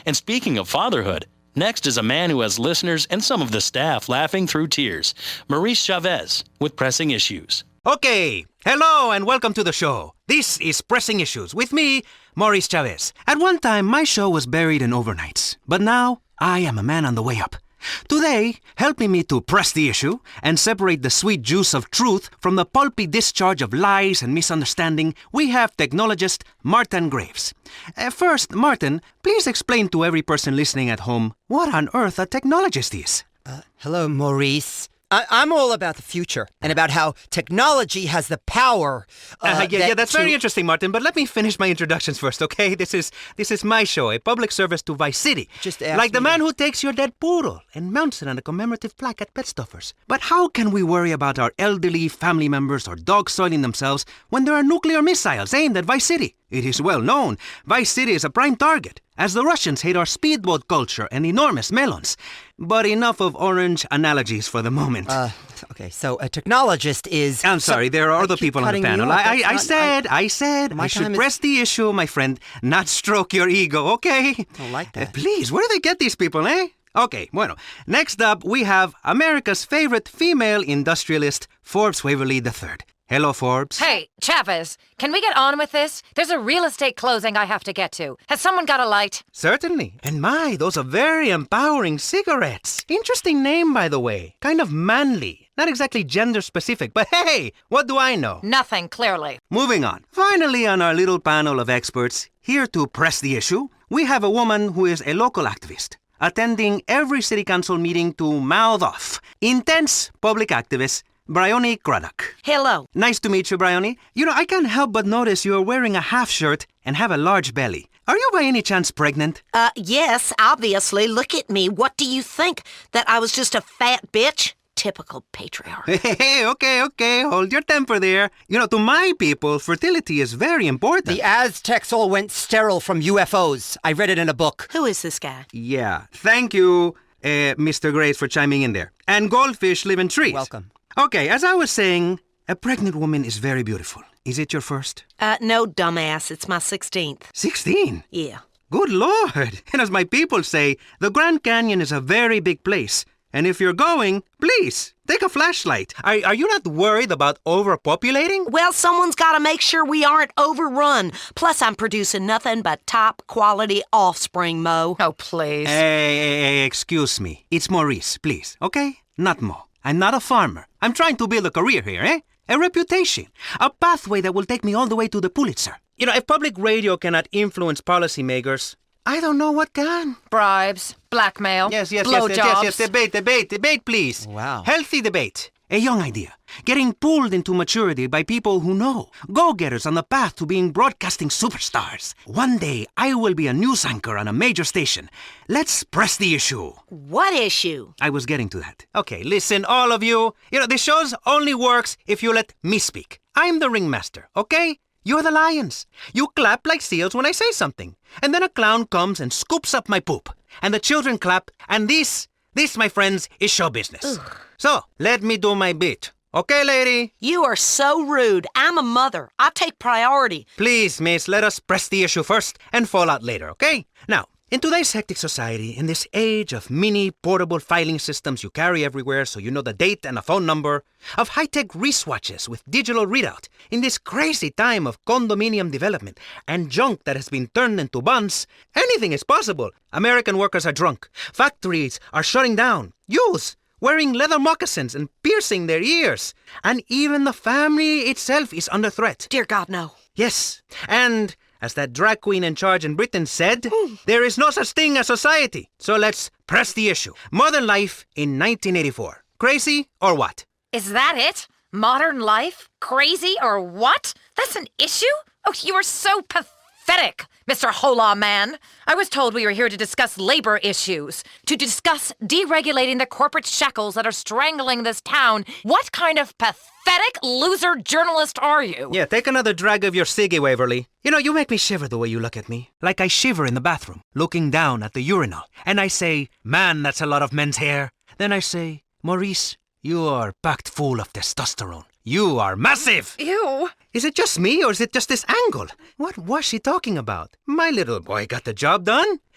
And speaking of fatherhood, next is a man who has listeners and some of the staff laughing through tears. Maurice Chavez with Pressing Issues. Okay, hello and welcome to the show. This is Pressing Issues with me, Maurice Chavez. At one time, my show was buried in overnights, but now I am a man on the way up. Today, helping me to press the issue and separate the sweet juice of truth from the pulpy discharge of lies and misunderstanding, we have technologist Martin Graves. First, Martin, please explain to every person listening at home what on earth a technologist is. Hello, Maurice. I'm all about the future and about how technology has the power. That's very interesting, Martin. But let me finish my introductions first, okay? This is my show, a public service to Vice City. Just like the man who takes your dead poodle and mounts it on a commemorative plaque at Pet Stuffers. But how can we worry about our elderly family members or dogs soiling themselves when there are nuclear missiles aimed at Vice City? It is well known. Vice City is a prime target, as the Russians hate our speedboat culture and enormous melons. But enough of orange analogies for the moment. Okay, so a technologist is... I'm sorry, there are other people on the panel. I said I should press the issue, my friend, not stroke your ego, okay? I don't like that. Please, where do they get these people, eh? Okay, bueno. Next up, we have America's favorite female industrialist, Forbes Waverly III. Hello, Forbes. Hey, Chavez, can we get on with this? There's a real estate closing I have to get to. Has someone got a light? Certainly. And my, those are very empowering cigarettes. Interesting name, by the way. Kind of manly. Not exactly gender specific, but hey, what do I know? Nothing, clearly. Moving on. Finally, on our little panel of experts, here to press the issue, we have a woman who is a local activist, attending every city council meeting to mouth off. Intense public activist, Bryony Craddock. Hello. Nice to meet you, Bryony. You know, I can't help but notice you're wearing a half shirt and have a large belly. Are you by any chance pregnant? Yes, obviously. Look at me. What do you think? That I was just a fat bitch? Typical patriarch. Hey, okay. Hold your temper there. You know, to my people, fertility is very important. The Aztecs all went sterile from UFOs. I read it in a book. Who is this guy? Yeah. Thank you, Mr. Grace, for chiming in there. And goldfish live in trees. Welcome. Okay, as I was saying, a pregnant woman is very beautiful. Is it your first? No, dumbass. It's my 16th. 16? Yeah. Good Lord. And as my people say, the Grand Canyon is a very big place. And if you're going, please, take a flashlight. Are you not worried about overpopulating? Well, someone's got to make sure we aren't overrun. Plus, I'm producing nothing but top-quality offspring, Mo. Oh, please. Hey, excuse me. It's Maurice, please, okay? Not Mo. I'm not a farmer. I'm trying to build a career here, eh? A reputation. A pathway that will take me all the way to the Pulitzer. You know, if public radio cannot influence policymakers, I don't know what can. Bribes, blackmail, Yes. blowjobs. Debate, please. Wow. Healthy debate. A young idea. Getting pulled into maturity by people who know. Go-getters on the path to being broadcasting superstars. One day, I will be a news anchor on a major station. Let's press the issue. What issue? I was getting to that. Okay, listen, all of you. You know, the show's only works if you let me speak. I'm the ringmaster, okay? You're the lions. You clap like seals when I say something. And then a clown comes and scoops up my poop. And the children clap. And this, my friends, is show business. Ugh. So, let me do my bit. Okay, lady? You are so rude. I'm a mother. I take priority. Please, miss, let us press the issue first and fall out later, okay? Now, in today's hectic society, in this age of mini portable filing systems you carry everywhere so you know the date and a phone number, of high-tech wristwatches with digital readout, in this crazy time of condominium development and junk that has been turned into buns, anything is possible. American workers are drunk. Factories are shutting down. Youths wearing leather moccasins and piercing their ears. And even the family itself is under threat. Dear God, no. Yes, and as that drag queen in charge in Britain said, there is no such thing as society. So let's press the issue. Modern life in 1984. Crazy or what? Is that it? Modern life? Crazy or what? That's an issue? Oh, you are so pathetic, Mr. Hola Man. I was told we were here to discuss labor issues, to discuss deregulating the corporate shackles that are strangling this town. What kind of pathetic loser journalist are you? Yeah, take another drag of your ciggy, Waverly. You know, you make me shiver the way you look at me. Like I shiver in the bathroom, looking down at the urinal. And I say, man, that's a lot of men's hair. Then I say, Maurice, you are packed full of testosterone. You are massive! Ew. Is it just me, or is it just this angle? What was she talking about? My little boy got the job done.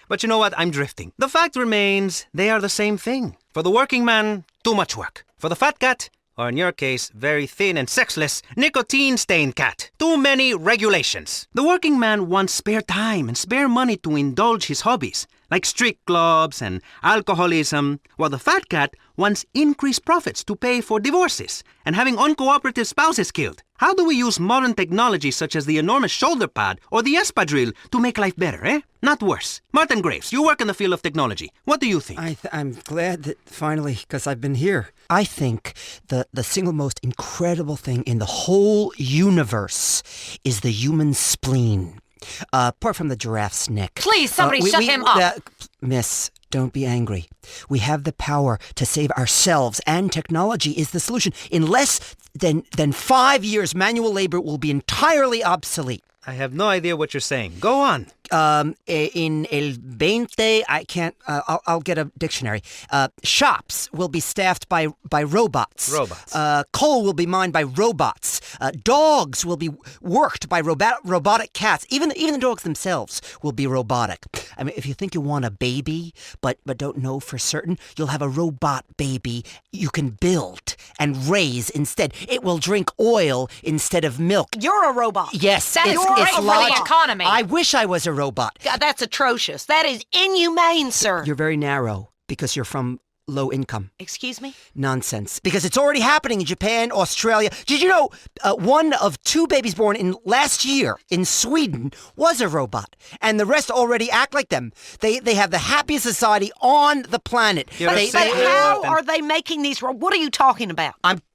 But you know what? I'm drifting. The fact remains, they are the same thing. For the working man, too much work. For the fat cat, or in your case, very thin and sexless, nicotine-stained cat. Too many regulations. The working man wants spare time and spare money to indulge his hobbies, like street clubs and alcoholism, while the fat cat wants increased profits to pay for divorces and having uncooperative spouses killed. How do we use modern technology such as the enormous shoulder pad or the espadrille to make life better, eh? Not worse. Martin Graves, you work in the field of technology. What do you think? I'm glad that finally, because I've been here. I think the single most incredible thing in the whole universe is the human spleen. Apart from the giraffe's neck. Please, somebody shut him up. Miss, don't be angry. We have the power to save ourselves, and technology is the solution. In less than 5 years, manual labor will be entirely obsolete. I have no idea what you're saying. Go on. In el 20, I can't, I'll get a dictionary. Shops will be staffed by robots. Coal will be mined by robots. Dogs will be worked by robotic cats. Even the dogs themselves will be robotic. I mean, if you think you want a baby, but don't know for certain, you'll have a robot baby you can build and raise instead. It will drink oil instead of milk. You're a robot. Yes, That is great for the economy. I wish I was a robot. God, that's atrocious. That is inhumane, sir. You're very narrow because you're from low income. Excuse me? Nonsense. Because it's already happening in Japan, Australia. Did you know 1 of 2 babies born in last year in Sweden was a robot? And the rest already act like them. They have the happiest society on the planet. But how are they making these? What are you talking about?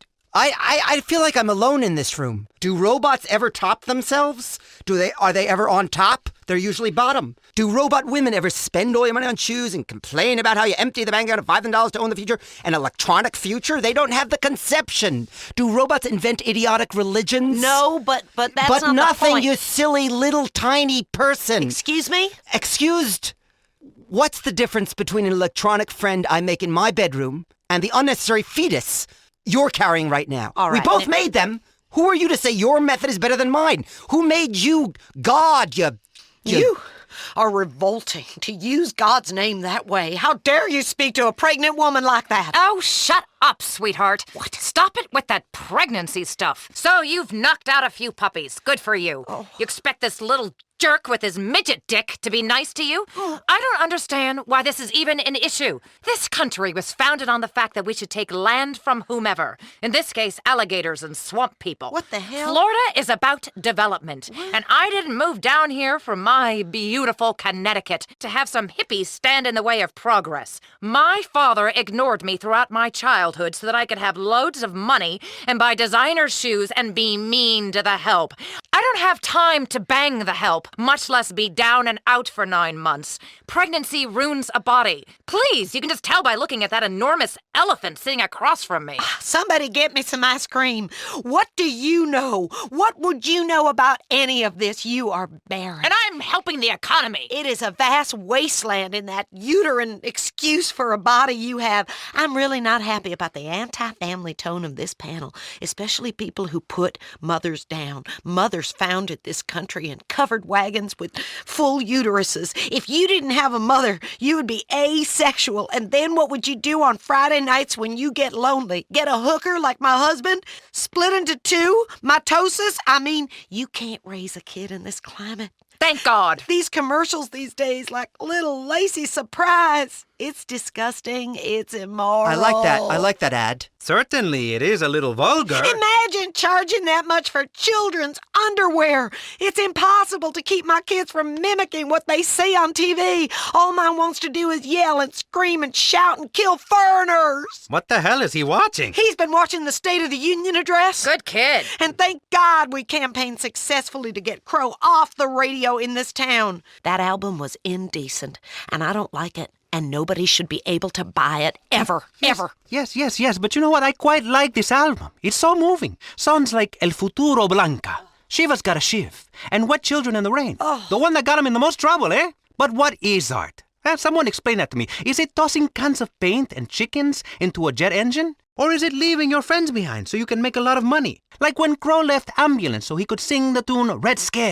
I feel like I'm alone in this room. Do robots ever top themselves? Are they ever on top? They're usually bottom. Do robot women ever spend all your money on shoes and complain about how you empty the bank account of $5,000 to own the future? An electronic future? They don't have the conception. Do robots invent idiotic religions? No, but that's not the nothing, point. you silly little tiny person. Excuse me? Excused? What's the difference between an electronic friend I make in my bedroom and the unnecessary fetus you're carrying right now? All right, we both made them. Who are you to say your method is better than mine? Who made you God, You are revolting to use God's name that way. How dare you speak to a pregnant woman like that? Oh, shut up, sweetheart. What? Stop it with that pregnancy stuff. So you've knocked out a few puppies. Good for you. Oh. You expect this little jerk with his midget dick to be nice to you? I don't understand why this is even an issue. This country was founded on the fact that we should take land from whomever. In this case, alligators and swamp people. What the hell? Florida is about development. And I didn't move down here from my beautiful Connecticut to have some hippies stand in the way of progress. My father ignored me throughout my childhood so that I could have loads of money and buy designer shoes and be mean to the help. I don't have time to bang the help, much less be down and out for 9 months. Pregnancy ruins a body. Please, you can just tell by looking at that enormous elephant sitting across from me. Somebody get me some ice cream. What do you know? What would you know about any of this? You are barren. And I'm helping the economy. It is a vast wasteland in that uterine excuse for a body you have. I'm really not happy about the anti-family tone of this panel, especially people who put mothers down. Mothers founded this country in covered wagons with full uteruses. If you didn't have a mother, you would be asexual. And then what would you do on Friday nights when you get lonely? Get a hooker like my husband? Split into 2? Mitosis? I mean, you can't raise a kid in this climate. Thank God. These commercials these days, like little Lacey Surprise. It's disgusting. It's immoral. I like that ad. Certainly, it is a little vulgar. Imagine charging that much for children's underwear. It's impossible to keep my kids from mimicking what they see on TV. All mine wants to do is yell and scream and shout and kill foreigners. What the hell is he watching? He's been watching the State of the Union address. Good kid. And thank God we campaigned successfully to get Crow off the radio in this town. That album was indecent, and I don't like it. And nobody should be able to buy it ever. Yes, but you know what? I quite like this album. It's so moving. Sounds like El Futuro Blanca. Shiva's got a shiv. And Wet Children in the Rain. Oh. The one that got him in the most trouble, eh? But what is art? Someone explain that to me. Is it tossing cans of paint and chickens into a jet engine? Or is it leaving your friends behind so you can make a lot of money? Like when Crow left Ambulance so he could sing the tune Red Scare.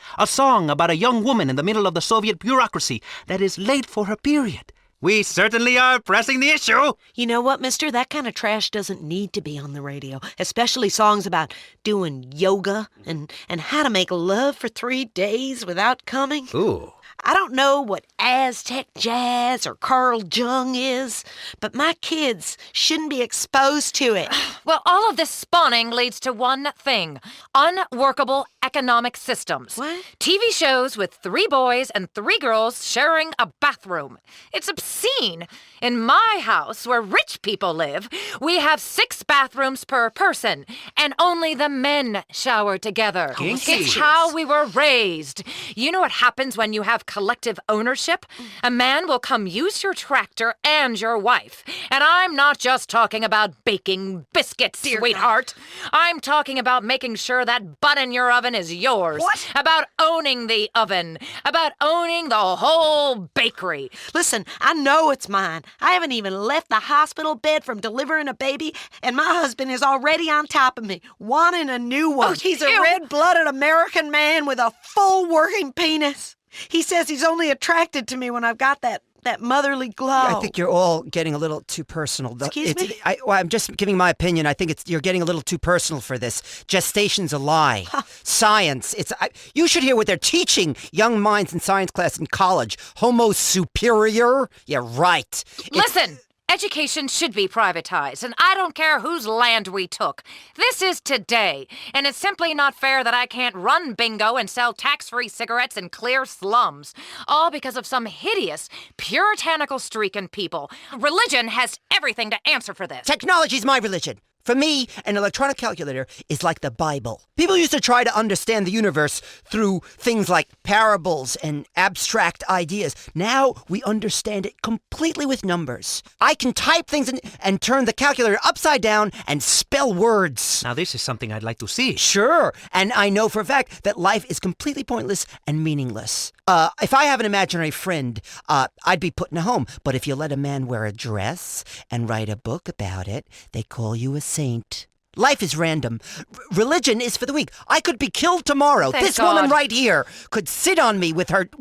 A song about a young woman in the middle of the Soviet bureaucracy that is late for her period. We certainly are pressing the issue. You know what, mister? That kind of trash doesn't need to be on the radio, especially songs about doing yoga and how to make love for 3 days without coming. Ooh. I don't know what Aztec jazz or Carl Jung is, but my kids shouldn't be exposed to it. Well, all of this spawning leads to one thing: unworkable economic systems. What? TV shows with 3 boys and 3 girls sharing a bathroom. It's obscene. In my house, where rich people live, we have 6 bathrooms per person, and only the men shower together. Kinky. It's how we were raised. You know what happens when you have collective ownership? A man will come use your tractor and your wife. And I'm not just talking about baking biscuits, sweetheart. I'm talking about making sure that butt in your oven is yours. What? About owning the oven. About owning the whole bakery. Listen, I know it's mine. I haven't even left the hospital bed from delivering a baby, and my husband is already on top of me, wanting a new one. He's a ew. red-blooded American man with a full working penis. He says he's only attracted to me when I've got that motherly glow. I think you're all getting a little too personal. Excuse me? I'm just giving my opinion. I think you're getting a little too personal for this. Gestation's a lie. Science. You should hear what they're teaching young minds in science class in college. Homo superior? Yeah, right. Listen! Education should be privatized, and I don't care whose land we took. This is today, and it's simply not fair that I can't run bingo and sell tax-free cigarettes in clear slums, all because of some hideous, puritanical streak in people. Religion has everything to answer for this. Technology's my religion. For me, an electronic calculator is like the Bible. People used to try to understand the universe through things like parables and abstract ideas. Now we understand it completely with numbers. I can type things and turn the calculator upside down and spell words. Now this is something I'd like to see. Sure, and I know for a fact that life is completely pointless and meaningless. If I have an imaginary friend, I'd be put in a home. But if you let a man wear a dress and write a book about it, they call you a saint. Life is random. Religion is for the weak. I could be killed tomorrow. Thank This God. woman right here could sit on me with her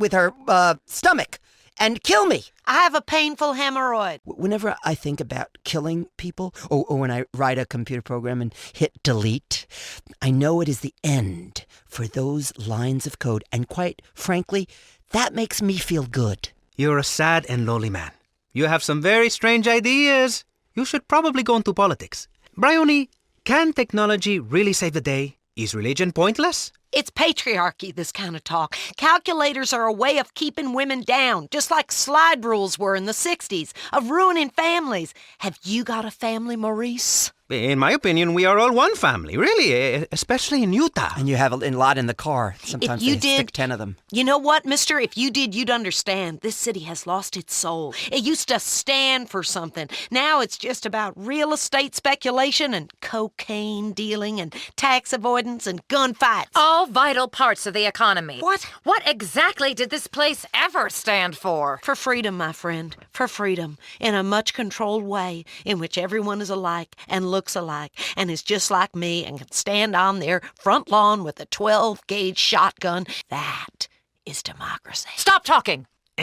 stomach and kill me. I have a painful hemorrhoid. Whenever I think about killing people, or when I write a computer program and hit delete, I know it is the end for those lines of code. And quite frankly, that makes me feel good. You're a sad and lonely man. You have some very strange ideas. You should probably go into politics. Bryony, can technology really save the day? Is religion pointless? It's patriarchy, this kind of talk. Calculators are a way of keeping women down, just like slide rules were in the 60s, of ruining families. Have you got a family, Maurice? In my opinion, we are all one family, really, especially in Utah. And you have a lot in the car. Sometimes you they stick did- 10 of them. You know what, mister? If you did, you'd understand. This city has lost its soul. It used to stand for something. Now it's just about real estate speculation and cocaine dealing and tax avoidance and gunfights. All vital parts of the economy. What? What exactly did this place ever stand for? For freedom, my friend. For freedom. In a much controlled way in which everyone is alike and looks alike and is just like me and can stand on their front lawn with a 12-gauge shotgun. That is democracy. Stop talking!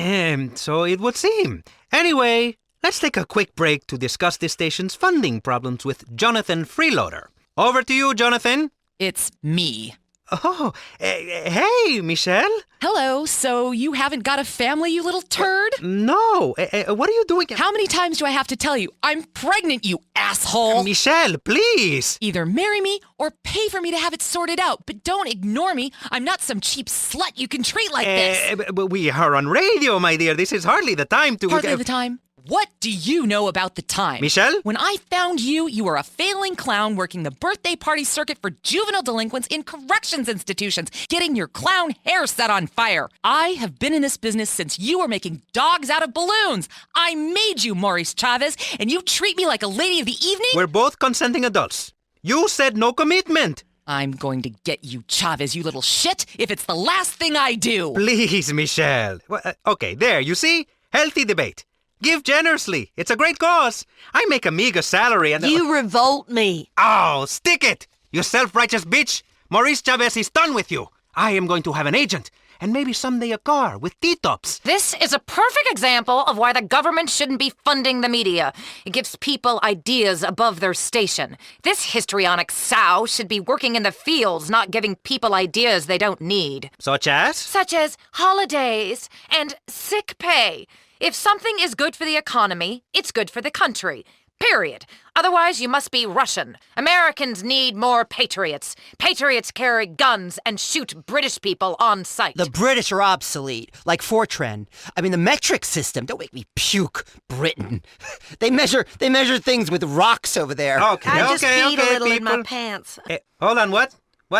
So it would seem. Anyway, let's take a quick break to discuss this station's funding problems with Jonathan Freeloader. Over to you, Jonathan. It's me. Oh, hey, Michelle. Hello, so you haven't got a family, you little turd? No, what are you doing? How many times do I have to tell you? I'm pregnant, you asshole! Michelle, please. Either marry me or pay for me to have it sorted out, but don't ignore me. I'm not some cheap slut you can treat like this. But we are on radio, my dear. This is hardly the time to... Hardly the time. What do you know about the time? Michelle? When I found you, you were a failing clown working the birthday party circuit for juvenile delinquents in corrections institutions, getting your clown hair set on fire. I have been in this business since you were making dogs out of balloons. I made you, Maurice Chavez, and you treat me like a lady of the evening? We're both consenting adults. You said no commitment. I'm going to get you, Chavez, you little shit, if it's the last thing I do. Please, Michelle. Okay, there, you see? Healthy debate. Give generously. It's a great cause. I make a meager salary and... You revolt me. Oh, stick it! You self-righteous bitch! Maurice Chavez is done with you. I am going to have an agent, and maybe someday a car with T-tops. This is a perfect example of why the government shouldn't be funding the media. It gives people ideas above their station. This histrionic sow should be working in the fields, not giving people ideas they don't need. Such as? Such as holidays and sick pay. If something is good for the economy, it's good for the country. Period. Otherwise, you must be Russian. Americans need more patriots. Patriots carry guns and shoot British people on sight. The British are obsolete, like Fortran. I mean, the metric system. Don't make me puke, Britain. They measure things with rocks over there. Okay, I just peed a little people. in my pants. Hold on, what?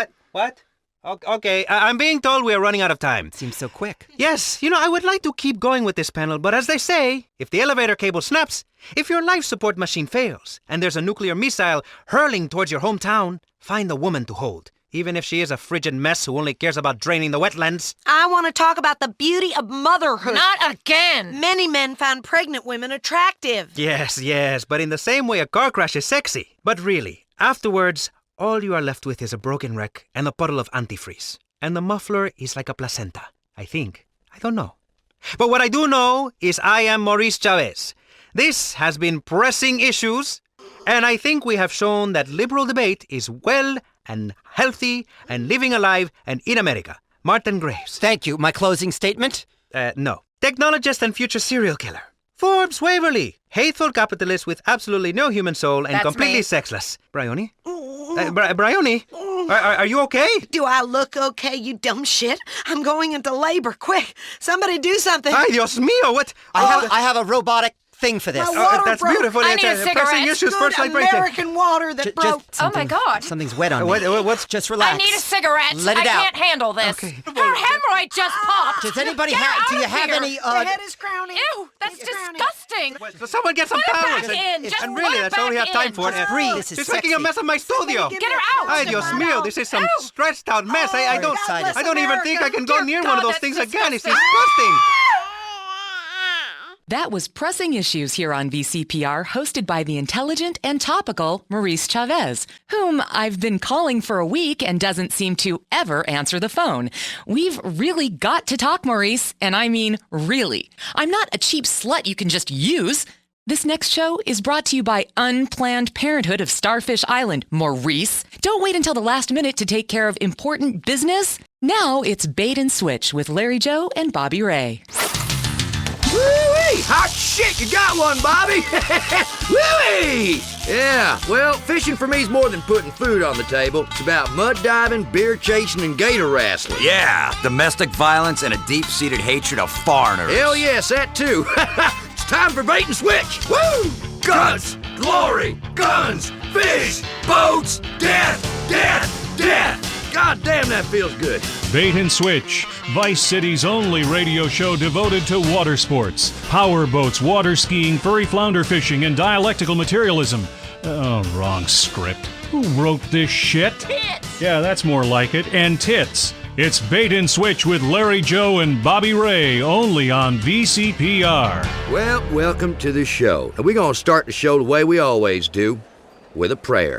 Okay, I'm being told we are running out of time. Seems so quick. Yes, I would like to keep going with this panel, but as they say, if the elevator cable snaps, if your life support machine fails, and there's a nuclear missile hurling towards your hometown, find a woman to hold, even if she is a frigid mess who only cares about draining the wetlands. I want to talk about the beauty of motherhood. Not again! Many men find pregnant women attractive. Yes, but in the same way a car crash is sexy. But really, afterwards, all you are left with is a broken wreck and a puddle of antifreeze. And the muffler is like a placenta, I think. I don't know. But what I do know is I am Maurice Chavez. This has been Pressing Issues, and I think we have shown that liberal debate is well and healthy and living alive and in America. Martin Graves. Thank you. My closing statement? No. Technologist and future serial killer. Forbes Waverly. Hateful capitalist with absolutely no human soul and That's completely me. Sexless. Bryony? Bryony? Are you okay? Do I look okay, you dumb shit? I'm going into labor. Quick, somebody do something. Ay, Dios mío, what? I have a robotic thing for this. My water That's broke. beautiful. I It's, need a cigarette. Pressing Issues, Good first light breakthrough. American water that broke. Oh my God. Something's wet on me. What's... Just relax. I need a cigarette. Let it I out. can't handle this. Okay. Her hemorrhoid just popped. Does anybody Get her have? Do out you of have here. any? The head is crowning. Ew, that's It's crowning. disgusting. So someone get some Put it towels. back in. Just And put really, it that's all we back have time in. for. Just breathe. This is She's making a sexy. mess of my studio. Get Get her out. Ay, Dios mío, this is some stretched out mess. I don't excited. I don't even think I can go Dear near God, one of those that's things again. It's disgusting. disgusting. That was Pressing Issues here on VCPR, hosted by the intelligent and topical Maurice Chavez, whom I've been calling for a week and doesn't seem to ever answer the phone. We've really got to talk, Maurice, and I mean really. I'm not a cheap slut you can just use. This next show is brought to you by Unplanned Parenthood of Starfish Island. Maurice, don't wait until the last minute to take care of important business. Now it's Bait and Switch with Larry Joe and Bobby Ray. Woo-wee! Hot shit, you got one, Bobby! Woo-wee! Yeah, well, fishing for me is more than putting food on the table. It's about mud diving, beer chasing, and gator wrestling. Yeah, domestic violence and a deep-seated hatred of foreigners. Hell yes, that too. It's time for Bait and Switch! Woo! Guns, glory, guns, fish, boats, death, death, death! God damn, that feels good. Bait and Switch, Vice City's only radio show devoted to water sports, power boats, water skiing, furry flounder fishing, and dialectical materialism. Oh, wrong script. Who wrote this shit? Tits. Yeah, that's more like it. And tits. It's Bait and Switch with Larry Joe and Bobby Ray, only on VCPR. Well, welcome to the show. And we're gonna start the show the way we always do, with a prayer.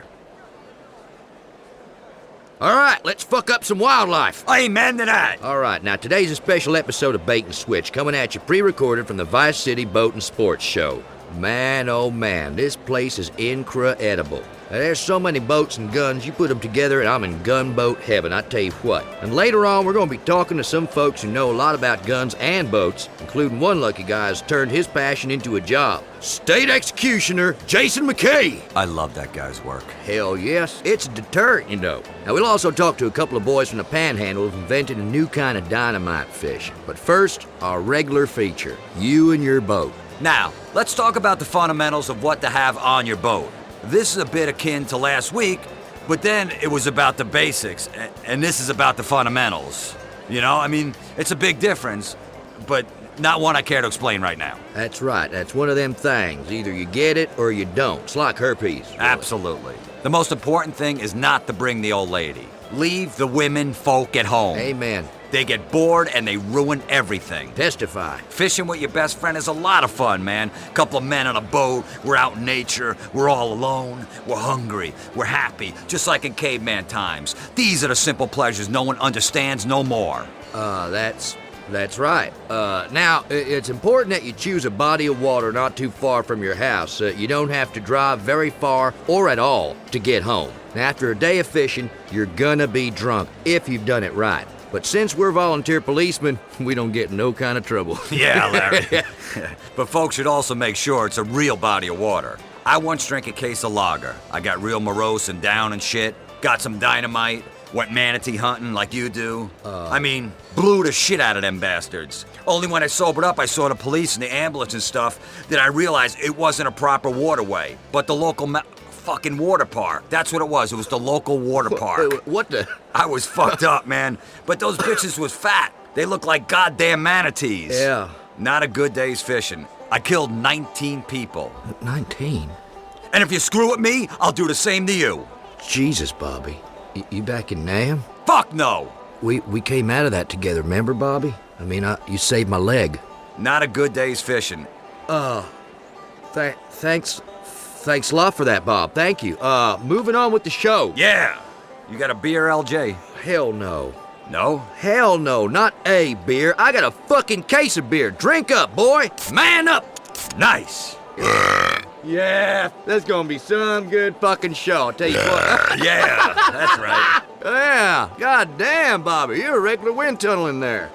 All right, let's fuck up some wildlife. Amen to that. All right, now today's a special episode of Bait and Switch, coming at you pre-recorded from the Vice City Boat and Sports Show. Man, oh man, this place is incredible. Now, there's so many boats and guns, you put them together and I'm in gunboat heaven, I tell you what. And later on, we're going to be talking to some folks who know a lot about guns and boats, including one lucky guy who's turned his passion into a job. State Executioner Jason McKay. I love that guy's work. Hell yes, it's a deterrent, you know. Now, we'll also talk to a couple of boys from the Panhandle who've invented a new kind of dynamite fish. But first, our regular feature, you and your boat. Now, let's talk about the fundamentals of what to have on your boat. This is a bit akin to last week, but then it was about the basics, and this is about the fundamentals. You know, I mean, it's a big difference, but not one I care to explain right now. That's right, that's one of them things. Either you get it or you don't. It's like herpes. Really. Absolutely. The most important thing is not to bring the old lady. Leave the women folk at home. Amen. They get bored and they ruin everything. Testify. Fishing with your best friend is a lot of fun, man. Couple of men on a boat, we're out in nature, we're all alone, we're hungry, we're happy, just like in caveman times. These are the simple pleasures no one understands no more. That's right. Now, it's important that you choose a body of water not too far from your house. You don't have to drive very far or at all to get home. Now, after a day of fishing, you're gonna be drunk if you've done it right. But since we're volunteer policemen, we don't get in no kind of trouble. Yeah, Larry. But folks should also make sure it's a real body of water. I once drank a case of lager. I got real morose and down and shit. Got some dynamite. Went manatee hunting like you do. Blew the shit out of them bastards. Only when I sobered up, I saw the police and the ambulance and stuff, that I realized it wasn't a proper waterway, but the local fucking water park. That's what it was. It was the local water park. What the? I was fucked up, man. But those bitches was fat. They looked like goddamn manatees. Yeah. Not a good day's fishing. I killed 19 people. 19? And if you screw with me, I'll do the same to you. Jesus, Bobby. You back in Nam? Fuck no! We came out of that together, remember, Bobby? You saved my leg. Not a good day's fishing. Thanks a lot for that, Bob. Thank you. Moving on with the show. Yeah! You got a beer, LJ? Hell no. No? Hell no, not a beer. I got a fucking case of beer. Drink up, boy. Man up. Nice. Yeah, that's gonna be some good fucking show, I'll tell you what. Yeah, that's right. Yeah, god damn, Bobby, you're a regular wind tunnel in there.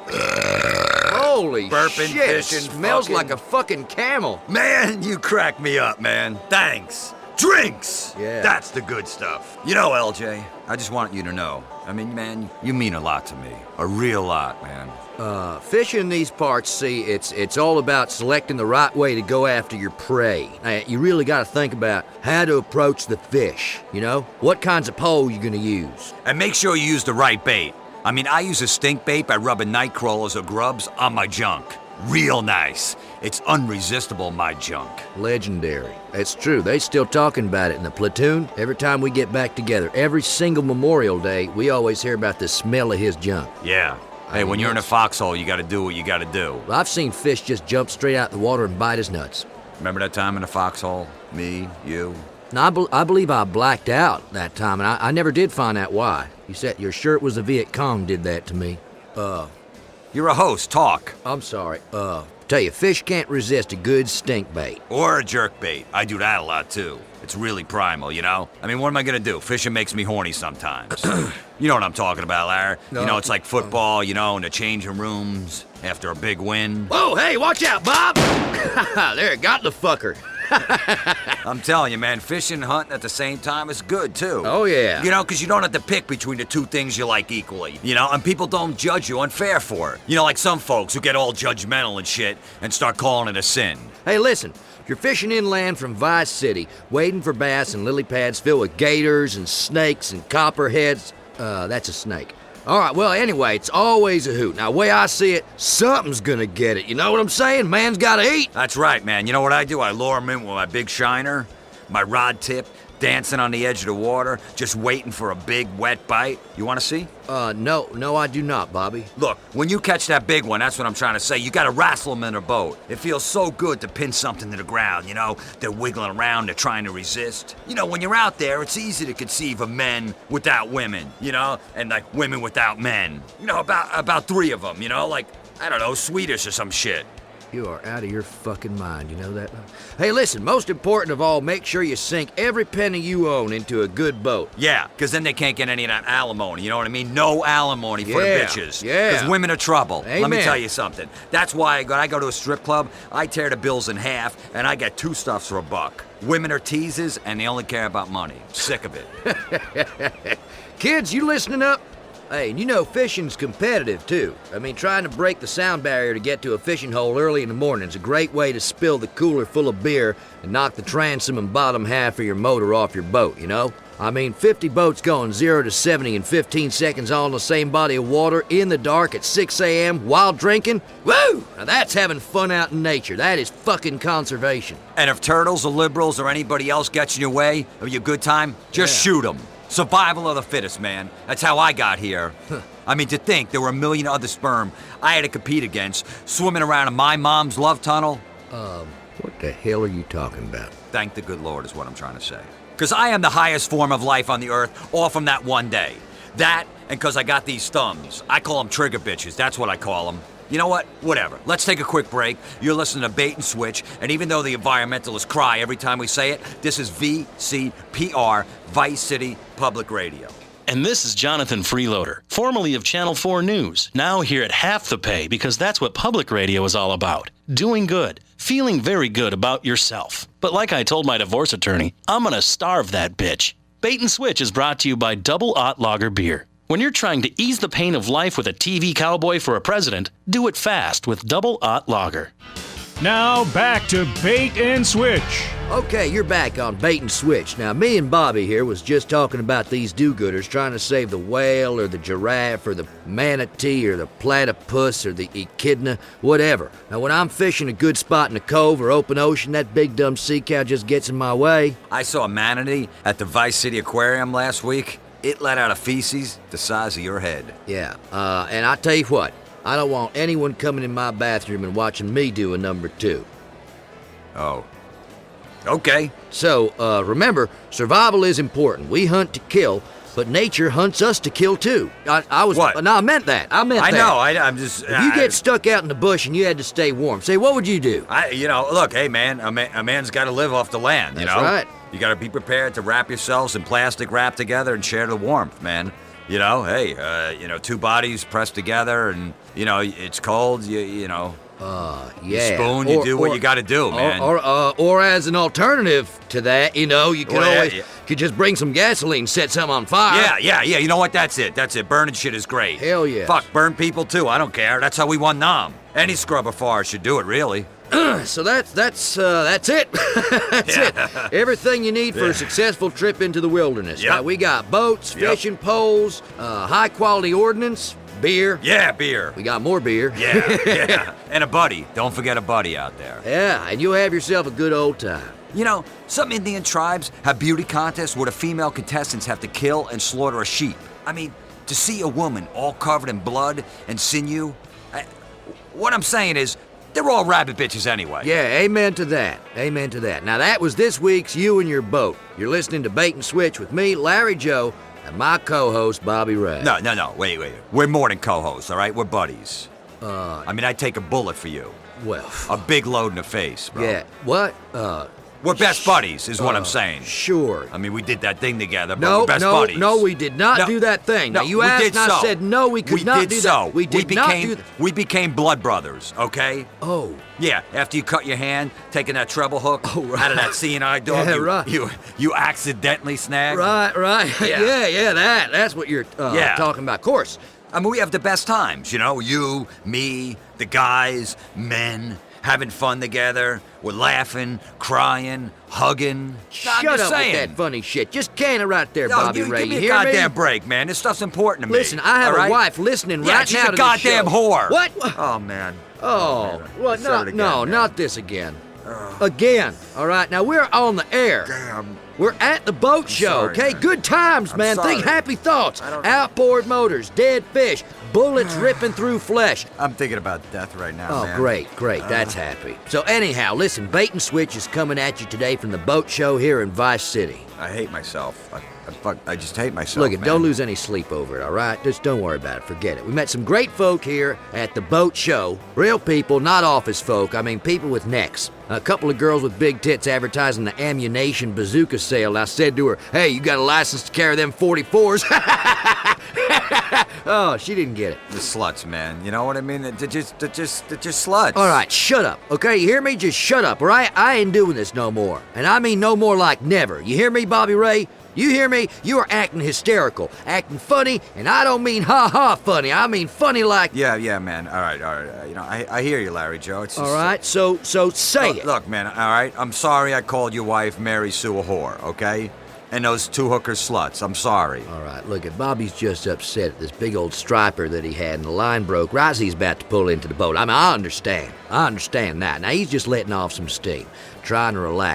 Holy Burping, shit, fishing, smells fucking... like a fucking camel. Man, you crack me up, man. Thanks. Drinks! Yeah. That's the good stuff. You know, LJ, I just want you to know. Man, you mean a lot to me. A real lot, man. Fishing in these parts, see, it's all about selecting the right way to go after your prey. Now, you really gotta think about how to approach the fish, you know? What kinds of pole you gonna use. And make sure you use the right bait. I use a stink bait by rubbing night crawlers or grubs on my junk. Real nice. It's unresistible, my junk. Legendary. It's true. They still talking about it in the platoon. Every time we get back together, every single Memorial Day, we always hear about the smell of his junk. Yeah. Hey, when you're in a foxhole, you gotta do what you gotta do. Well, I've seen fish just jump straight out the water and bite his nuts. Remember that time in the foxhole? Me, you? No, I believe I blacked out that time, and I never did find out why. You said your shirt was the Viet Cong did that to me. You're a host, talk. I'm sorry. Tell you, fish can't resist a good stink bait. Or a jerk bait. I do that a lot, too. It's really primal, you know? What am I gonna do? Fishing makes me horny sometimes. You know what I'm talking about, Larry. No. You know, it's like football, you know, in the changing rooms after a big win. Whoa, hey, watch out, Bob! There, got the fucker. I'm telling you, man, fishing and hunting at the same time is good, too. Oh, yeah. You know, because you don't have to pick between the two things you like equally. You know, and people don't judge you unfair for it. You know, like some folks who get all judgmental and shit and start calling it a sin. Hey, listen. If you're fishing inland from Vice City, wading for bass in lily pads filled with gators and snakes and copperheads, that's a snake. All right, well, anyway, it's always a hoot. Now, the way I see it, something's gonna get it. You know what I'm saying? Man's gotta eat. That's right, man. You know what I do? I lure him in with my big shiner, my rod tip, dancing on the edge of the water, just waiting for a big, wet bite. You want to see? No, I do not, Bobby. Look, when you catch that big one, that's what I'm trying to say. You gotta wrestle them in a boat. It feels so good to pin something to the ground, you know? They're wiggling around, they're trying to resist. You know, when you're out there, it's easy to conceive of men without women, you know? And like women without men. You know, about three of them, you know? Like, I don't know, Swedish or some shit. You are out of your fucking mind, you know that? Hey, listen, most important of all, make sure you sink every penny you own into a good boat. Yeah, because then they can't get any of that alimony, you know what I mean? No alimony for the bitches. Yeah. Because women are trouble. Amen. Let me tell you something. That's why when I go to a strip club, I tear the bills in half, and I get two stuffs for $1. Women are teasers, and they only care about money. Sick of it. Kids, you listening up? Hey, and you know fishing's competitive, too. Trying to break the sound barrier to get to a fishing hole early in the morning is a great way to spill the cooler full of beer and knock the transom and bottom half of your motor off your boat, you know? 50 boats going 0 to 70 in 15 seconds all in the same body of water in the dark at 6 a.m. while drinking? Woo! Now that's having fun out in nature. That is fucking conservation. And if turtles or liberals or anybody else gets in your way of your good time, just shoot them. Survival of the fittest, man. That's how I got here. I mean, to think there were a million other sperm I had to compete against swimming around in my mom's love tunnel. What the hell are you talking about? Thank the good Lord is what I'm trying to say. Because I am the highest form of life on the earth, all from that one day. That, and because I got these thumbs. I call them trigger bitches. That's what I call them. You know what? Whatever. Let's take a quick break. You're listening to Bait and Switch, and even though the environmentalists cry every time we say it, this is VCPR, Vice City Public Radio. And this is Jonathan Freeloader, formerly of Channel 4 News, now here at half the pay because that's what public radio is all about. Doing good, feeling very good about yourself. But like I told my divorce attorney, I'm gonna starve that bitch. Bait and Switch is brought to you by Double Ott Lager Beer. When you're trying to ease the pain of life with a TV cowboy for a president, do it fast with Double Ott Lager. Now back to Bait and Switch. Okay, you're back on Bait and Switch. Now, me and Bobby here was just talking about these do-gooders trying to save the whale or the giraffe or the manatee or the platypus or the echidna, whatever. Now, when I'm fishing a good spot in the cove or open ocean, that big dumb sea cow just gets in my way. I saw a manatee at the Vice City Aquarium last week. It let out a feces the size of your head. Yeah, and I tell you what, I don't want anyone coming in my bathroom and watching me do a number 2. Oh. Okay. So, remember, survival is important. We hunt to kill, but nature hunts us to kill too. I was... What? No, I meant that. I know, I'm just... If you get stuck out in the bush and you had to stay warm, say, what would you do? Look, hey, man, a man's got to live off the land, you know? That's right. You got to be prepared to wrap yourselves in plastic wrap together and share the warmth, man. You know, hey, two bodies pressed together and, it's cold, Yeah. You spoon, you do what you got to do, man. Or as an alternative to that, you could could just bring some gasoline, set something on fire. Yeah. You know what? That's it. Burning shit is great. Hell yeah. Fuck, burn people too. I don't care. That's how we won Nam. Any scrubber forest should do it, really. So that's it. That's it. Everything you need for a successful trip into the wilderness. Yep. Now, we got boats, fishing poles, high-quality ordnance, beer. Yeah, beer. We got more beer. Yeah. And a buddy. Don't forget a buddy out there. Yeah, and you'll have yourself a good old time. You know, some Indian tribes have beauty contests where the female contestants have to kill and slaughter a sheep. I mean, to see a woman all covered in blood and sinew, what I'm saying is, they're all rabbit bitches anyway. Yeah, amen to that. Amen to that. Now, that was this week's You and Your Boat. You're listening to Bait and Switch with me, Larry Joe, and my co-host, Bobby Ray. No. Wait. We're more than co-hosts, all right? We're buddies. I'd take a bullet for you. Well... A big load in the face, bro. Yeah, what? We're best buddies, is what I'm saying. Sure. I mean, we did that thing together, but we're best buddies. No, we did not do that thing. Now, you asked and I said, no, we could not do that. We did not do that. We became blood brothers, okay? Oh. Yeah, after you cut your hand, taking that treble hook out of that C&I dog, you accidentally snagged. Right. Yeah, that's what you're talking about. Of course. I mean, we have the best times, you, me, the guys, men, having fun together. We're laughing, crying, hugging. Shut up with that funny shit. Just can it right there, Bobby Ray. Give me you a hear goddamn me? break, man. This stuff's important to me. Listen, I have a wife listening right she's now a to goddamn this show. whore. What? Oh, man. Oh, well, not this again. Again, all right? Now, we're on the air. Damn. We're at the boat show, sorry, okay? man. Good times, man. sorry. Think happy thoughts. Outboard motors, dead fish, bullets ripping through flesh. I'm thinking about death right now, man. Oh, great. That's happy. So anyhow, listen, Bait and Switch is coming at you today from the boat show here in Vice City. I hate myself. I just hate myself, Look, don't lose any sleep over it, all right? Just don't worry about it. Forget it. We met some great folk here at the boat show. Real people, not office folk. I mean, people with necks. A couple of girls with big tits advertising the ammunition bazooka sale. I said to her, hey, you got a license to carry them 44s? Oh, she didn't get it. The sluts, man. You know what I mean? They're just sluts. All right, shut up, okay? You hear me? Just shut up, all right? I ain't doing this no more. And I mean no more like never. You hear me, Bobby Ray? You hear me? You are acting hysterical, acting funny, and I don't mean ha-ha funny. I mean funny like... Yeah, man. All right. I hear you, Larry Joe. It's just, all right, so say it. Look, man, all right? I'm sorry I called your wife Mary Sue a whore, okay? And those two hooker sluts. I'm sorry. All right, look, Bobby's just upset at this big old striper that he had, and the line broke right as he's about to pull into the boat. I mean, I understand that. Now, he's just letting off some steam, trying to relax.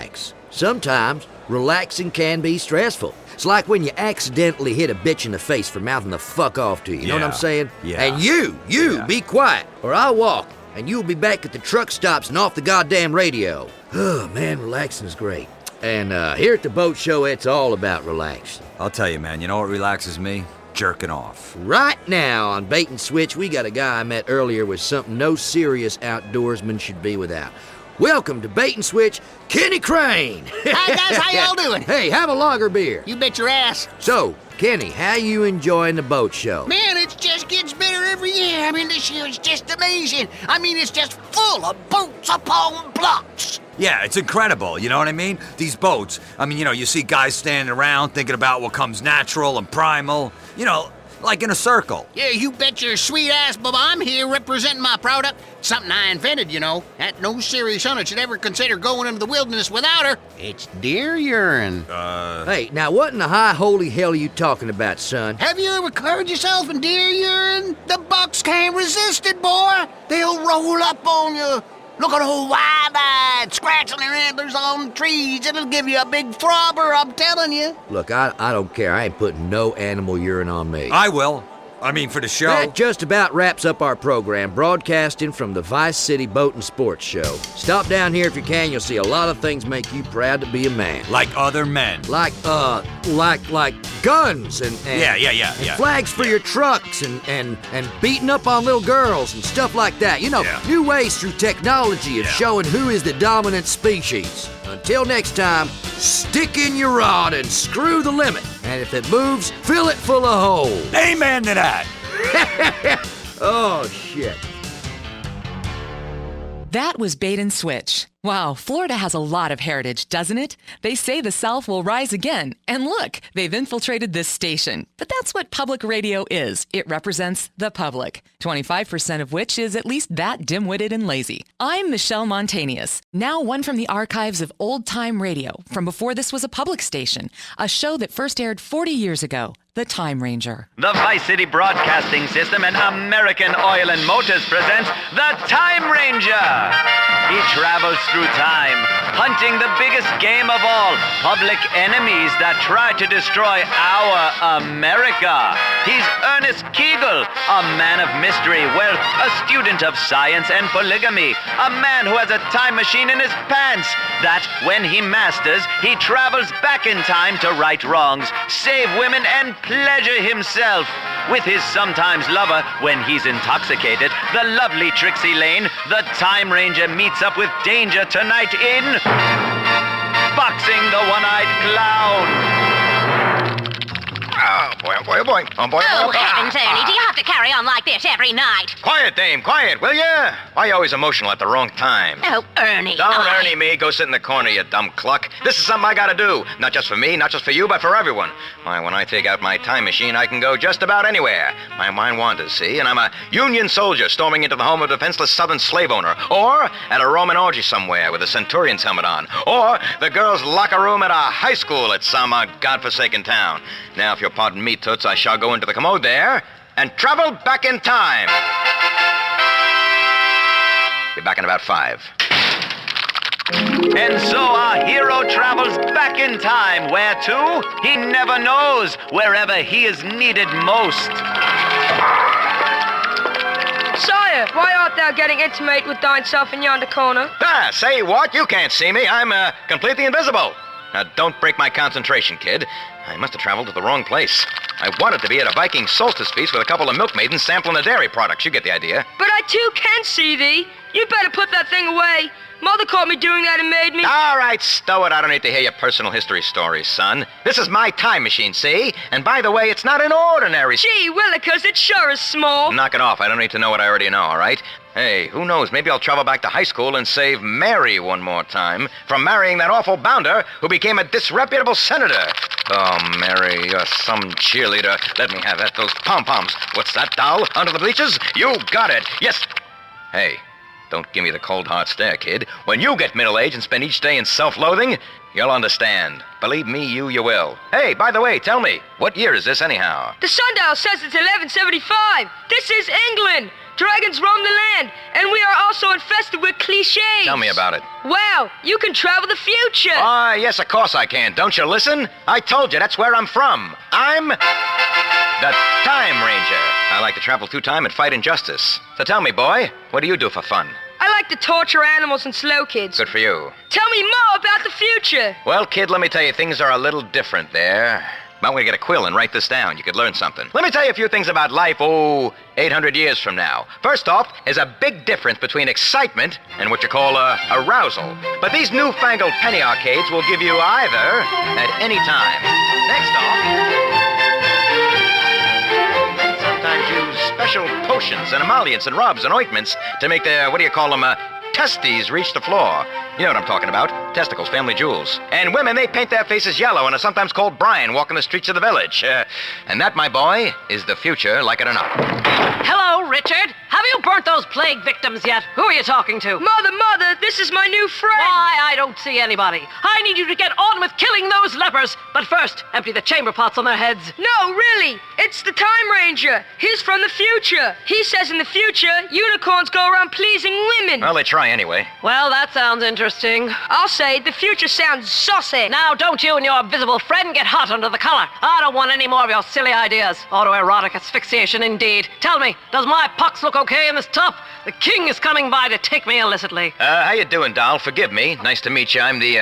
Sometimes, relaxing can be stressful. It's like when you accidentally hit a bitch in the face for mouthing the fuck off to you. You know what I'm saying? Yeah. And you, be quiet, or I'll walk, and you'll be back at the truck stops and off the goddamn radio. Oh, man, relaxing is great. And here at the boat show, it's all about relaxing. I'll tell you, man, you know what relaxes me? Jerking off. Right now on Bait and Switch, we got a guy I met earlier with something no serious outdoorsman should be without. Welcome to Bait and Switch, Kenny Crane. Hi, guys. How y'all doing? Hey, have a lager beer. You bet your ass. So, Kenny, how you enjoying the boat show? Man, it just gets better every year. I mean, this year is just amazing. I mean, it's just full of boats upon blocks. Yeah, it's incredible, you know what I mean? These boats, I mean, you know, you see guys standing around thinking about what comes natural and primal, you know, like in a circle. Yeah, you bet your sweet ass, Bubba, I'm here representing my product. Something I invented, you know, that no serious hunter should ever consider going into the wilderness without her. It's deer urine. Hey, now what in the high holy hell are you talking about, son? Have you ever covered yourself in deer urine? The bucks can't resist it, boy. They'll roll up on you. Look at old wide-eyed, scratching their antlers on trees. It'll give you a big throbber, I'm telling you. Look, I don't care. I ain't putting no animal urine on me. I will. I mean, for the show. That just about wraps up our program, broadcasting from the Vice City Boat and Sports Show. Stop down here if you can. You'll see a lot of things make you proud to be a man. Like other men. Like guns and Yeah. flags for your trucks and beating up on little girls and stuff like that. You know, new ways through technology of showing who is the dominant species. Until next time, stick in your rod and screw the limit. And if it moves, fill it full of holes. Amen to that. Oh, shit. That was Bait and Switch. Wow, Florida has a lot of heritage, doesn't it? They say the South will rise again. And look, they've infiltrated this station. But that's what public radio is. It represents the public, 25% of which is at least that dim-witted and lazy. I'm Michelle Montanius, now one from the archives of old-time radio, from before this was a public station, a show that first aired 40 years ago, The Time Ranger. The Vice City Broadcasting System and American Oil and Motors presents The Time Ranger. He travels through time, hunting the biggest game of all, public enemies that try to destroy our America. He's Ernest Kegel, a man of mystery, wealth, a student of science and polygamy, a man who has a time machine in his pants that, when he masters, he travels back in time to right wrongs, save women, and pleasure himself. With his sometimes lover, when he's intoxicated, the lovely Trixie Lane, the Time Ranger meets up with danger tonight in Boxing the One-Eyed Clown. Oh, boy. Oh, heavens, Ernie, do you have to carry on like this every night? Quiet, Dame, quiet, will ya? Why are you always emotional at the wrong time? Oh, Ernie. Don't Ernie me. Go sit in the corner, you dumb cluck. This is something I gotta do. Not just for me, not just for you, but for everyone. Why, when I take out my time machine, I can go just about anywhere. My mind wanders, see? And I'm a Union soldier storming into the home of a defenseless Southern slave owner. Or at a Roman orgy somewhere with a centurion's helmet on. Or the girls' locker room at a high school at some godforsaken town. Now, if you'll pardon me, Toots, I shall go into the commode there and travel back in time. Be back in about 5. And so our hero travels back in time. Where to? He never knows. Wherever he is needed most. Sire, why art thou getting intimate with thyself in yonder corner? Ah, say what? You can't see me. I'm completely invisible. Now, don't break my concentration, kid. I must have traveled to the wrong place. I wanted to be at a Viking solstice feast with a couple of milkmaidens sampling the dairy products. You get the idea. But I too can see thee. You better put that thing away. Mother caught me doing that and made me... All right, stow it. I don't need to hear your personal history stories, son. This is my time machine, see? And by the way, it's not an ordinary... Gee willikers, it sure is small. Knock it off. I don't need to know what I already know, all right? Hey, who knows? Maybe I'll travel back to high school and save Mary one more time from marrying that awful bounder who became a disreputable senator. Oh, Mary, you're some cheerleader. Let me have that. Those pom-poms. What's that, doll? Under the bleachers? You got it. Yes. Hey, don't give me the cold hard stare, kid. When you get middle-aged and spend each day in self-loathing, you'll understand. Believe me, you will. Hey, by the way, tell me, what year is this anyhow? The sundial says it's 1175. This is England. Dragons roam the land, and we are also infested with cliches. Tell me about it. Wow, you can travel the future. Yes, of course I can. Don't you listen? I told you, that's where I'm from. I'm the Time Ranger. I like to travel through time and fight injustice. So tell me, boy, what do you do for fun? I like to torture animals and slow kids. Good for you. Tell me more about the future. Well, kid, let me tell you, things are a little different there. I'm going to get a quill and write this down. You could learn something. Let me tell you a few things about life, 800 years from now. First off, there's a big difference between excitement and what you call arousal. But these newfangled penny arcades will give you either at any time. Next off, sometimes use special potions and emollients and rubs and ointments to make their, testes reach the floor. You know what I'm talking about. Testicles, family jewels. And women, they paint their faces yellow and are sometimes called Brian walking the streets of the village. And that, my boy, is the future, like it or not. Hello, Richard. Have you burnt those plague victims yet? Who are you talking to? Mother, this is my new friend. Why, I don't see anybody. I need you to get on with killing those lepers. But first, empty the chamber pots on their heads. No, really. It's the Time Ranger. He's from the future. He says in the future, unicorns go around pleasing women. Well, they try anyway. Well, that sounds interesting. I'll say the future sounds saucy. Now, don't you and your visible friend get hot under the collar. I don't want any more of your silly ideas. Autoerotic asphyxiation, indeed. Tell me, does my pox look okay in this top? The king is coming by to take me illicitly. How you doing, doll? Forgive me. Nice to meet you. I'm the,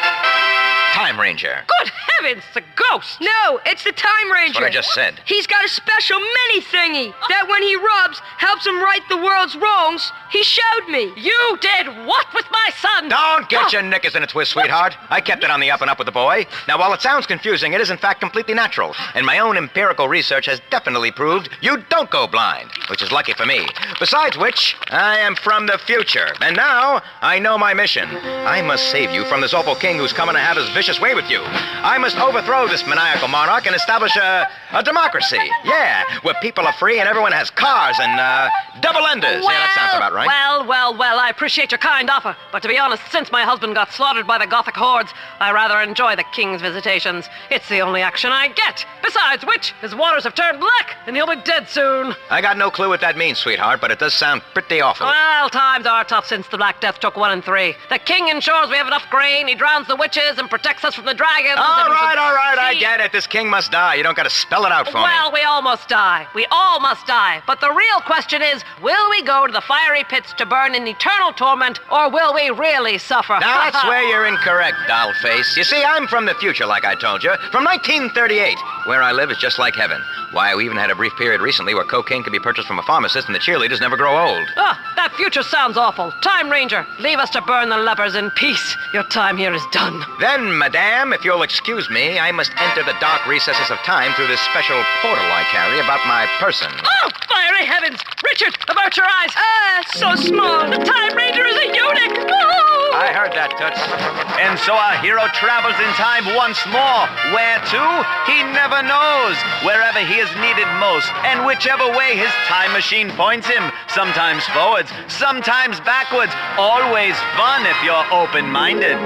Time Ranger. Good heavens, the ghost! No, it's the Time Ranger. That's what I just said. He's got a special mini thingy that when he rubs, helps him right the world's wrongs. He showed me. You did what with my son? Don't get your knickers in a twist, sweetheart. I kept it on the up and up with the boy. Now, while it sounds confusing, it is in fact completely natural. And my own empirical research has definitely proved you don't go blind, which is lucky for me. Besides which, I am from the future. And now, I know my mission. I must save you from this awful king who's coming to have his vicious way with you. I must overthrow this maniacal monarch and establish a democracy. Yeah, where people are free and everyone has cars and, double-enders. Well, yeah, that sounds about right. Well, I appreciate your kind offer. But to be honest, since my husband got slaughtered by the Gothic hordes, I rather enjoy the king's visitations. It's the only action I get. Besides which, his waters have turned black, and he'll be dead soon. I got no clue what that means, sweetheart, but it does sound pretty awful. Well, times are tough since the Black Death took 1 and 3. The king ensures we have enough grain, he drowns the witches, and protects us from the dragons. All right, I get it. This king must die. You don't got to spell it out for me. Well, we all must die. We all must die. But the real question is, will we go to the fiery pits to burn in eternal torment, or will we really suffer? Now, that's where you're incorrect, dollface. You see, I'm from the future, like I told you, from 1938. Where I live is just like heaven. Why, we even had a brief period recently where cocaine could be purchased from a pharmacist and the cheerleaders never grow old. That future sounds awful. Time Ranger, leave us to burn the lepers in peace. Your time here is done. Then, madame, if you'll excuse me, I must enter the dark recesses of time through this special portal I carry about my person. Oh, fiery heavens! Richard, about your eyes! So small. The Time Ranger is a eunuch! Oh! I heard that, Toots. And so our hero travels in time once more. Where to? He never knows. Wherever he is needed most, and whichever way his time machine points him. Sometimes forwards, sometimes backwards. Always fun if you're open-minded.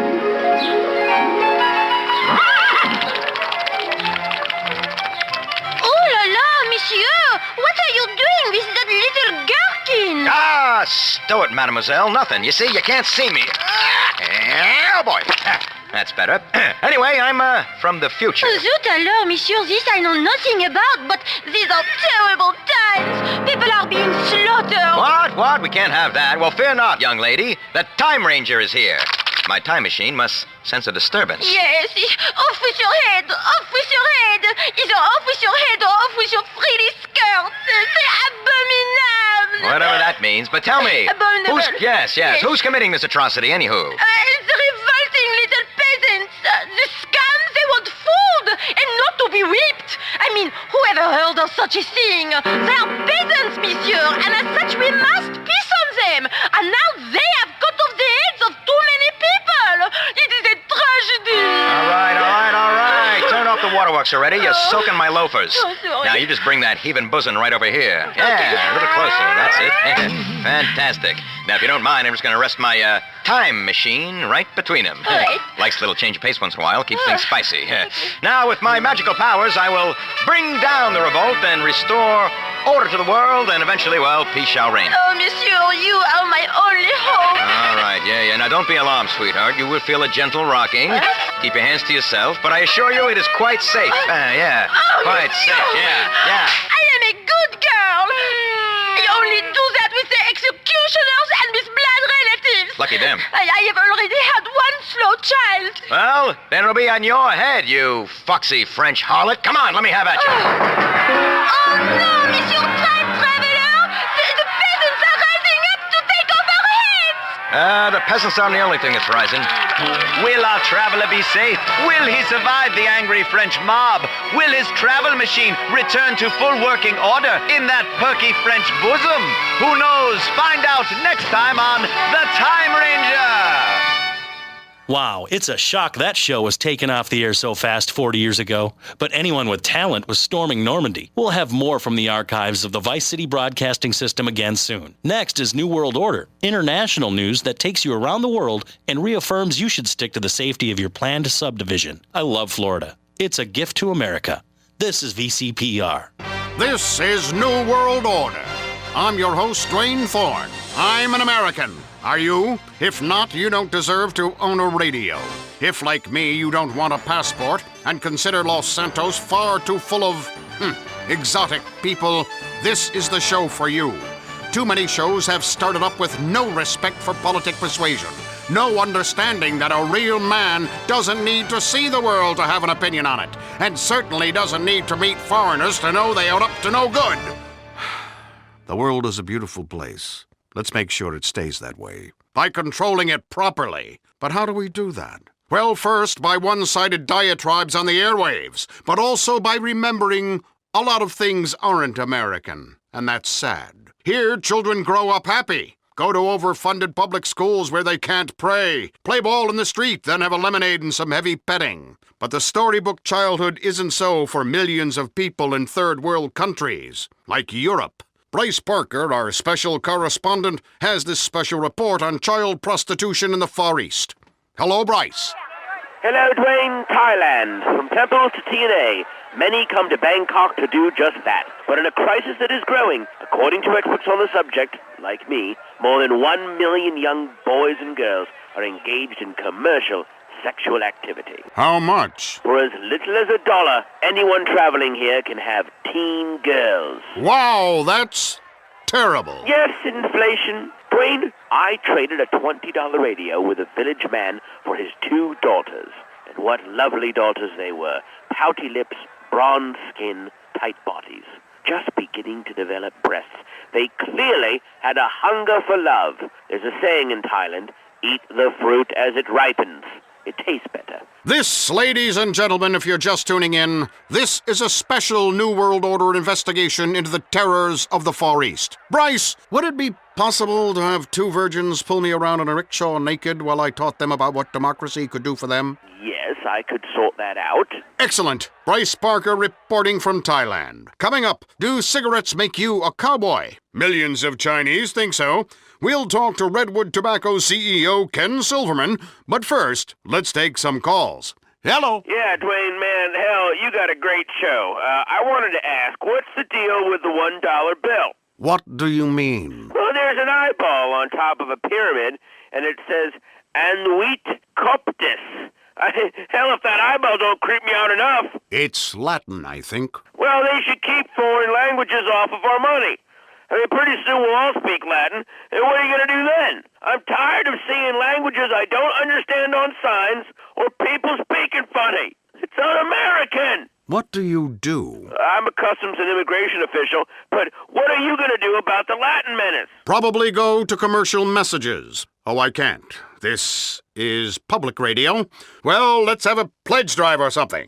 Oh la la, monsieur! What are you doing with that little gherkin? Stow it, mademoiselle. Nothing. You see, you can't see me. Oh, boy. That's better. Anyway, I'm, from the future. Zut alors, monsieur, this I know nothing about, but these are terrible times. People are being slaughtered. What? We can't have that. Well, fear not, young lady. The Time Ranger is here. My time machine must sense a disturbance. Yes, off with your head, off with your head. Either off with your head or off with your frilly skirt. C'est abominable. Whatever that means, but tell me. Abominable. Yes. Who's committing this atrocity, anywho? It's revolting little peasants. The scum, they want food and not to be whipped. I mean, whoever heard of such a thing? They are peasants, monsieur, and as such we must piss on them. And now they have cut off the heads of too many people. It is a tragedy. All right. Turn off the waterworks already. You're soaking my loafers. Now, you just bring that heaving bosom right over here. Yeah, a little closer. That's it. Fantastic. Now, if you don't mind, I'm just going to rest my, time machine right between them. Likes a little change of pace once in a while. Keeps things spicy. Now, with my magical powers, I will bring down the revolt and restore order to the world, and eventually, well, peace shall reign. Oh, monsieur, you are my only hope. All right, yeah. Now, don't be alarmed, sweetheart. You will feel a gentle rocking. Keep your hands to yourself, but I assure you it is quite safe. Yeah, quite safe. Yeah. I am a good girl. I only do that with the executioners and with blood relatives. Lucky them. I have already had one slow child. Well, then it'll be on your head, you foxy French harlot. Come on, let me have at you. Oh, no, Monsieur Time Traveler. The peasants are rising up to take off our heads. The peasants aren't the only thing that's rising. Will our traveler be safe? Will he survive the angry French mob? Will his travel machine return to full working order in that perky French bosom? Who knows? Find out next time on The Time Ranger! Wow, it's a shock that show was taken off the air so fast 40 years ago. But anyone with talent was storming Normandy. We'll have more from the archives of the Vice City Broadcasting System again soon. Next is New World Order, international news that takes you around the world and reaffirms you should stick to the safety of your planned subdivision. I love Florida. It's a gift to America. This is VCPR. This is New World Order. I'm your host, Dwayne Thorne. I'm an American. Are you? If not, you don't deserve to own a radio. If, like me, you don't want a passport and consider Los Santos far too full of, exotic people, this is the show for you. Too many shows have started up with no respect for politic persuasion, no understanding that a real man doesn't need to see the world to have an opinion on it, and certainly doesn't need to meet foreigners to know they are up to no good. The world is a beautiful place. Let's make sure it stays that way, by controlling it properly. But how do we do that? Well, first, by one-sided diatribes on the airwaves, but also by remembering a lot of things aren't American, and that's sad. Here, children grow up happy, go to overfunded public schools where they can't pray, play ball in the street, then have a lemonade and some heavy petting. But the storybook childhood isn't so for millions of people in third world countries, like Europe. Bryce Parker, our special correspondent, has this special report on child prostitution in the Far East. Hello, Bryce. Hello, Dwayne. Thailand. From temples to TNA, many come to Bangkok to do just that. But in a crisis that is growing, according to experts on the subject, like me, more than 1 million young boys and girls are engaged in commercial sexual activity. How much? For as little as $1, anyone traveling here can have teen girls. Wow, that's terrible. Yes, inflation. Dwayne, I traded a $20 radio with a village man for his 2 daughters. And what lovely daughters they were. Pouty lips, bronze skin, tight bodies. Just beginning to develop breasts. They clearly had a hunger for love. There's a saying in Thailand, eat the fruit as it ripens. It tastes better. This, ladies and gentlemen, if you're just tuning in, this is a special New World Order investigation into the terrors of the Far East. Bryce, would it be possible to have 2 virgins pull me around in a rickshaw naked while I taught them about what democracy could do for them? Yes, I could sort that out. Excellent. Bryce Parker reporting from Thailand. Coming up, do cigarettes make you a cowboy? Millions of Chinese think so. We'll talk to Redwood Tobacco CEO Ken Silverman, but first, let's take some calls. Hello. Yeah, Dwayne, man, hell, you got a great show. I wanted to ask, what's the deal with the $1 bill? What do you mean? Well, there's an eyeball on top of a pyramid, and it says, Anuit Coptis. Hell, if that eyeball don't creep me out enough. It's Latin, I think. Well, they should keep foreign languages off of our money. I mean, pretty soon we'll all speak Latin, and what are you going to do then? I'm tired of seeing languages I don't understand on signs, or people speaking funny. It's un-American. What do you do? I'm a customs and immigration official, but what are you going to do about the Latin menace? Probably go to commercial messages. Oh, I can't. This is public radio. Well, let's have a pledge drive or something.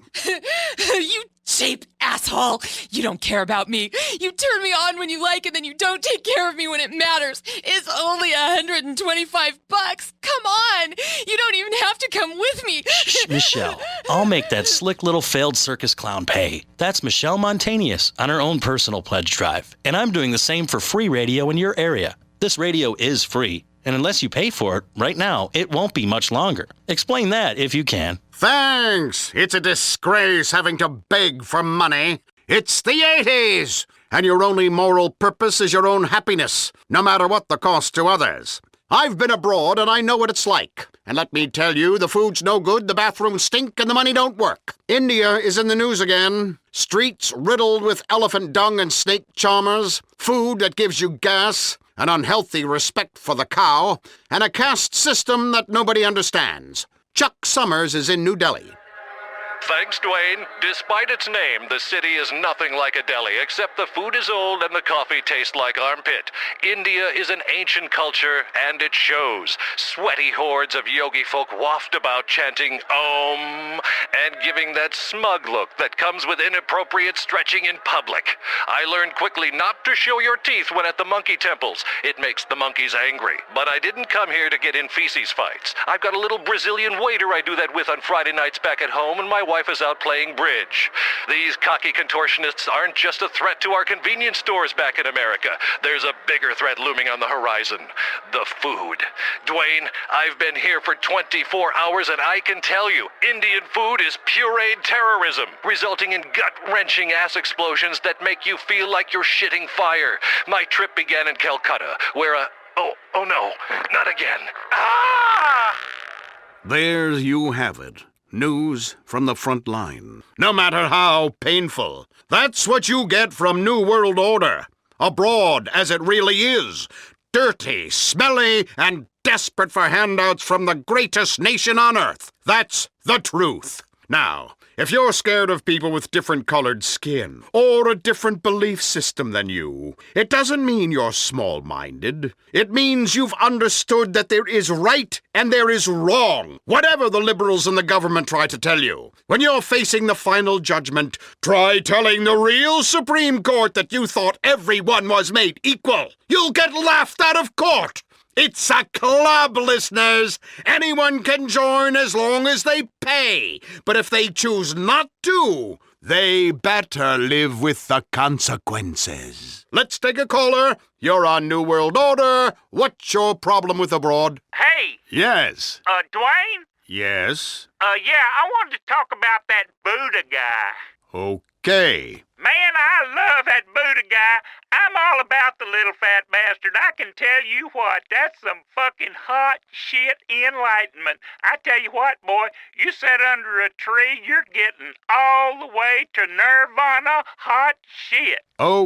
You cheap asshole! You don't care about me. You turn me on when you like, and then you don't take care of me when it matters. It's only $125. Come on! You don't even have to come with me. Shh, Michelle. I'll make that slick little failed circus clown pay. That's Michelle Montanius on her own personal pledge drive. And I'm doing the same for free radio in your area. This radio is free. And unless you pay for it, right now, it won't be much longer. Explain that if you can. Thanks! It's a disgrace having to beg for money. It's the 80s! and your only moral purpose is your own happiness, no matter what the cost to others. I've been abroad and I know what it's like. And let me tell you, the food's no good, the bathrooms stink, and the money don't work. India is in the news again. Streets riddled with elephant dung and snake charmers, food that gives you gas, an unhealthy respect for the cow, and a caste system that nobody understands. Chuck Summers is in New Delhi. Thanks, Dwayne. Despite its name, the city is nothing like a deli, except the food is old and the coffee tastes like armpit. India is an ancient culture, and it shows. Sweaty hordes of yogi folk waft about chanting Om and giving that smug look that comes with inappropriate stretching in public. I learned quickly not to show your teeth when at the monkey temples. It makes the monkeys angry. But I didn't come here to get in feces fights. I've got a little Brazilian waiter I do that with on Friday nights back at home, and my wife is out playing bridge. These cocky contortionists aren't just a threat to our convenience stores back in America. There's a bigger threat looming on the horizon. The food. Dwayne, I've been here for 24 hours and I can tell you, Indian food is pureed terrorism, resulting in gut-wrenching ass explosions that make you feel like you're shitting fire. My trip began in Calcutta, where oh no, not again. Ah! There you have it. News from the front line. No matter how painful. That's what you get from New World Order. Abroad, as it really is. Dirty, smelly, and desperate for handouts from the greatest nation on earth. That's the truth. Now, if you're scared of people with different colored skin or a different belief system than you, it doesn't mean you're small-minded. It means you've understood that there is right and there is wrong, whatever the liberals and the government try to tell you. When you're facing the final judgment, try telling the real Supreme Court that you thought everyone was made equal. You'll get laughed out of court. It's a club, listeners. Anyone can join as long as they pay. But if they choose not to, they better live with the consequences. Let's take a caller. You're on New World Order. What's your problem with abroad? Hey. Yes. Dwayne? Yes? Yeah, I wanted to talk about that Buddha guy. Okay. Man, I love that Buddha guy. I'm all about the little fat bastard. I can tell you what, that's some fucking hot shit enlightenment. I tell you what, boy, you sit under a tree, you're getting all the way to nirvana hot shit.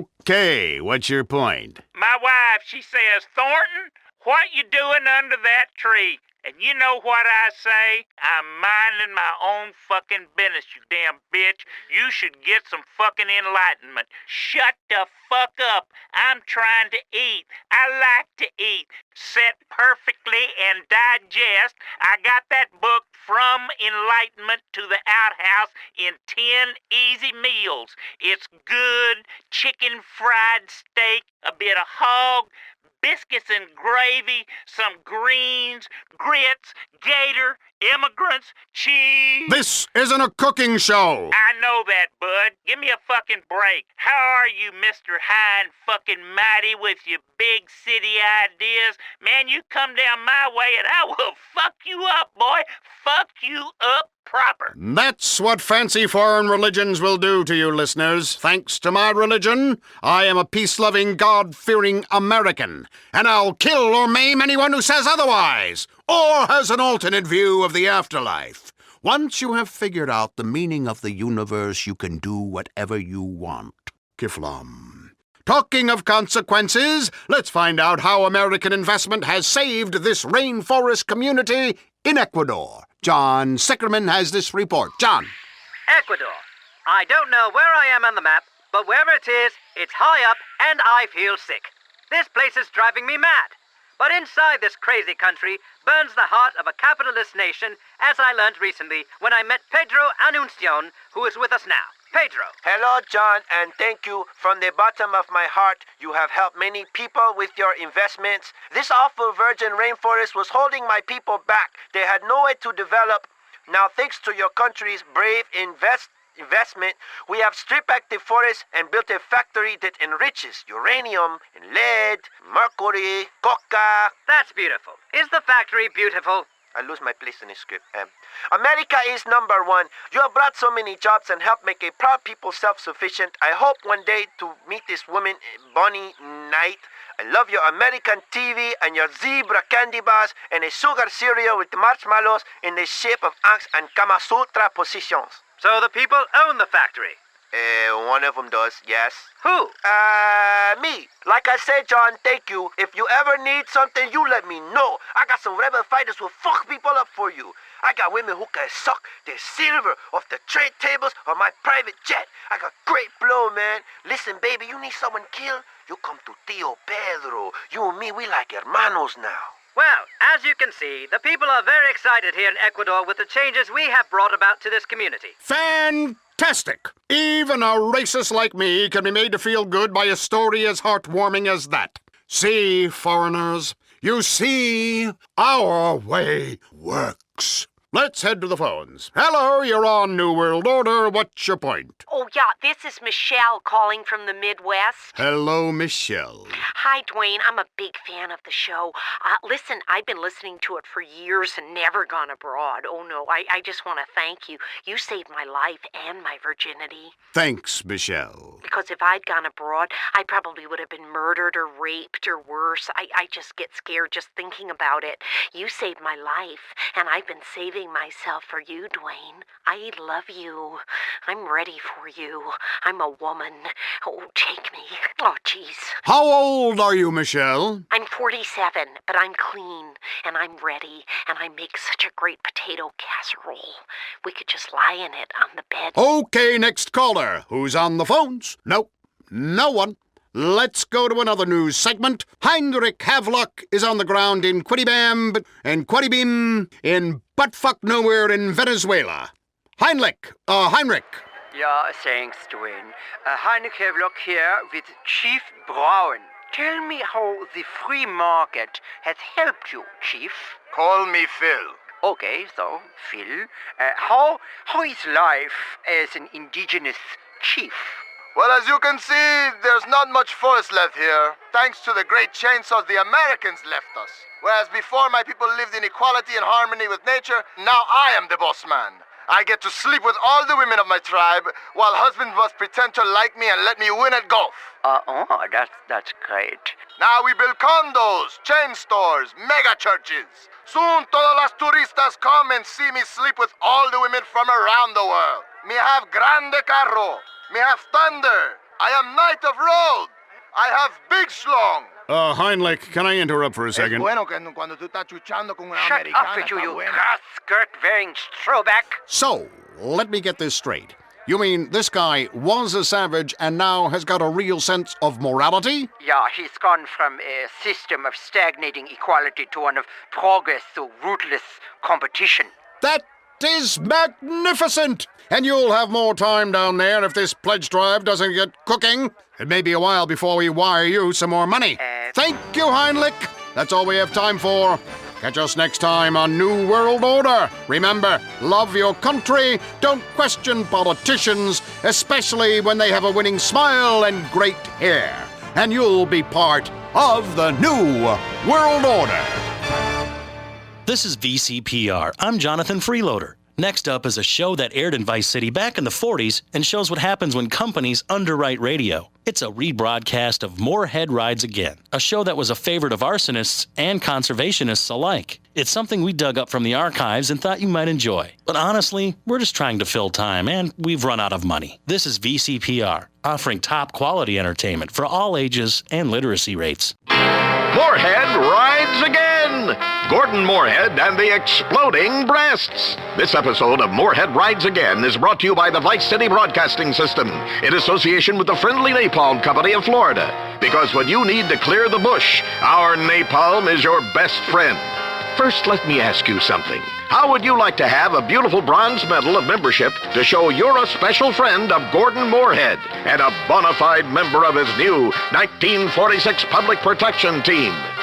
Okay, what's your point? My wife, she says, Thornton, what you doing under that tree? And you know what I say? I'm minding my own fucking business, you damn bitch. You should get some fucking enlightenment. Shut the fuck up. I'm trying to eat. I like to eat. Set perfectly and digest. I got that book From Enlightenment to the Outhouse in 10 easy meals. It's good chicken fried steak, a bit of hog, biscuits and gravy, some greens, grits, gator, immigrants, cheese. This isn't a cooking show. I know that, bud. Give me a fucking break. How are you, Mr. High and fucking Mighty, with your big city ideas? Man, you come down my way and I will fuck you up, boy. Fuck you up proper. That's what fancy foreign religions will do to you, listeners. Thanks to my religion, I am a peace-loving, God-fearing American, and I'll kill or maim anyone who says otherwise, or has an alternate view of the afterlife. Once you have figured out the meaning of the universe, you can do whatever you want. Kiflam. Talking of consequences, let's find out how American investment has saved this rainforest community in Ecuador. John Sickerman has this report. John. Ecuador. I don't know where I am on the map, but wherever it is, it's high up and I feel sick. This place is driving me mad. But inside this crazy country burns the heart of a capitalist nation, as I learned recently when I met Pedro Anuncion, who is with us now. Pedro. Hello, John, and thank you from the bottom of my heart. You have helped many people with your investments. This awful virgin rainforest was holding my people back. They had no way to develop. Now, thanks to your country's brave investment, we have stripped back the forest and built a factory that enriches uranium and lead, mercury, coca. That's beautiful. Is the factory beautiful? I lose my place in the script. America is number one. You have brought so many jobs and helped make a proud people self-sufficient. I hope one day to meet this woman, Bonnie Knight. I love your American TV and your zebra candy bars and a sugar cereal with marshmallows in the shape of ants and Kama Sutra positions. So the people own the factory? One of them does, yes. Who? Me. Like I said, John, thank you. If you ever need something, you let me know. I got some rebel fighters who fuck people up for you. I got women who can suck the silver off the trade tables of my private jet. I got great blow, man. Listen, baby, you need someone killed? You come to Tio Pedro. You and me, we like hermanos now. Well, as you can see, the people are very excited here in Ecuador with the changes we have brought about to this community. Fantastic! Even a racist like me can be made to feel good by a story as heartwarming as that. See, foreigners, you see, our way works. Let's head to the phones. Hello, you're on New World Order. What's your point? Oh, yeah, this is Michelle calling from the Midwest. Hello, Michelle. Hi, Dwayne. I'm a big fan of the show. Listen, I've been listening to it for years and never gone abroad. Oh, no, I just want to thank you. You saved my life and my virginity. Thanks, Michelle. Because if I'd gone abroad, I probably would have been murdered or raped or worse. I just get scared just thinking about it. You saved my life, and I've been saving myself for you, Dwayne. I love you. I'm ready for you. I'm a woman. Oh, take me. Oh, jeez. How old are you, Michelle? I'm 47, but I'm clean, and I'm ready, and I make such a great potato casserole. We could just lie in it on the bed. Okay, next caller. Who's on the phones? Nope, no one. Let's go to another news segment. Heinrich Havelock is on the ground in Quidibam and Quadibim in buttfuck nowhere in Venezuela. Heinrich. Yeah, thanks, Dwayne. Heinrich Havelock here with Chief Brown. Tell me how the free market has helped you, Chief. Call me Phil. Okay, so, Phil, how is life as an indigenous chief? Well, as you can see, there's not much forest left here, thanks to the great chainsaws the Americans left us. Whereas before my people lived in equality and harmony with nature, now I am the boss man. I get to sleep with all the women of my tribe, while husbands must pretend to like me and let me win at golf. That's great. Now we build condos, chain stores, mega churches. Soon todas las turistas come and see me sleep with all the women from around the world. Me have grande carro. Me have thunder. I am Knight of Road. I have big schlong. Heinrich, can I interrupt for a second? Shut up with you grass-skirt-wearing throwback. So, let me get this straight. You mean this guy was a savage and now has got a real sense of morality? Yeah, he's gone from a system of stagnating equality to one of progress through ruthless competition. That is magnificent! And you'll have more time down there if this pledge drive doesn't get cooking. It may be a while before we wire you some more money. Thank you, Heinrich. That's all we have time for. Catch us next time on New World Order. Remember, love your country. Don't question politicians, especially when they have a winning smile and great hair. And you'll be part of the New World Order. This is VCPR. I'm Jonathan Freeloader. Next up is a show that aired in Vice City back in the 40s and shows what happens when companies underwrite radio. It's a rebroadcast of Moorhead Rides Again, a show that was a favorite of arsonists and conservationists alike. It's something we dug up from the archives and thought you might enjoy. But honestly, we're just trying to fill time, and we've run out of money. This is VCPR, offering top quality entertainment for all ages and literacy rates. Moorhead Rides Again! Gordon Moorhead and the Exploding Breasts. This episode of Moorhead Rides Again is brought to you by the Vice City Broadcasting System in association with the Friendly Napalm Company of Florida. Because when you need to clear the bush, our napalm is your best friend. First, let me ask you something. How would you like to have a beautiful bronze medal of membership to show you're a special friend of Gordon Moorhead and a bona fide member of his new 1946 Public Protection Team?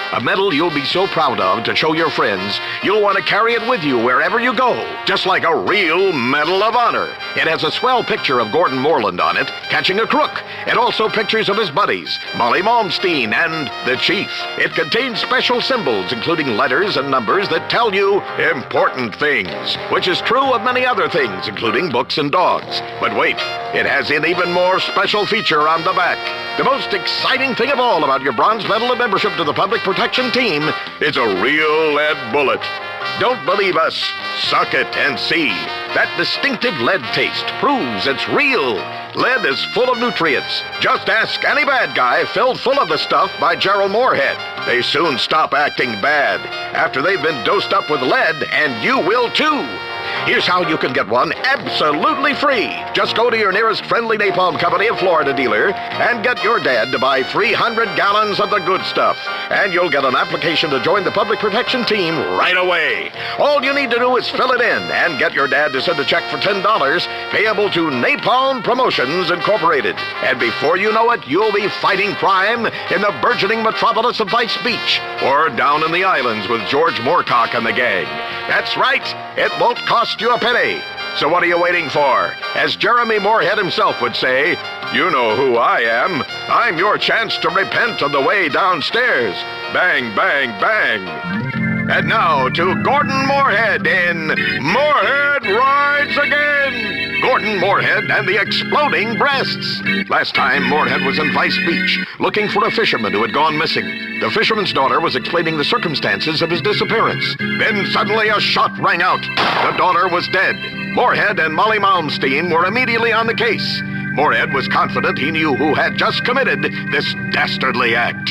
A medal you'll be so proud of to show your friends, you'll want to carry it with you wherever you go, just like a real Medal of Honor. It has a swell picture of Gordon Moreland on it, catching a crook, and also pictures of his buddies, Molly Malmsteen and the Chief. It contains special symbols, including letters and numbers that tell you important things, which is true of many other things, including books and dogs. But wait, it has an even more special feature on the back. The most exciting thing of all about your bronze medal of membership to the Public Protection Team is a real lead bullet. Don't believe us? Suck it and see. That distinctive lead taste proves it's real. Lead is full of nutrients. Just ask any bad guy filled full of the stuff by Gerald Moorhead. They soon stop acting bad after they've been dosed up with lead, and you will too. Here's how you can get one absolutely free. Just go to your nearest Friendly Napalm Company of Florida dealer and get your dad to buy 300 gallons of the good stuff. And you'll get an application to join the Public Protection Team right away. All you need to do is fill it in and get your dad to send a check for $10 payable to Napalm Promotions Incorporated. And before you know it, you'll be fighting crime in the burgeoning metropolis of Vice Beach or down in the islands with George Moorcock and the gang. That's right. It won't cost you a penny. So what are you waiting for? As Jeremy Moorhead himself would say, you know who I am. I'm your chance to repent on the way downstairs. Bang, bang, bang. And now to Gordon Moorhead in Moorhead Rides Again. Gordon Moorhead and the Exploding Breasts. Last time, Moorhead was in Vice Beach, looking for a fisherman who had gone missing. The fisherman's daughter was explaining the circumstances of his disappearance. Then suddenly a shot rang out. The daughter was dead. Moorhead and Molly Malmsteen were immediately on the case. Moorhead was confident he knew who had just committed this dastardly act.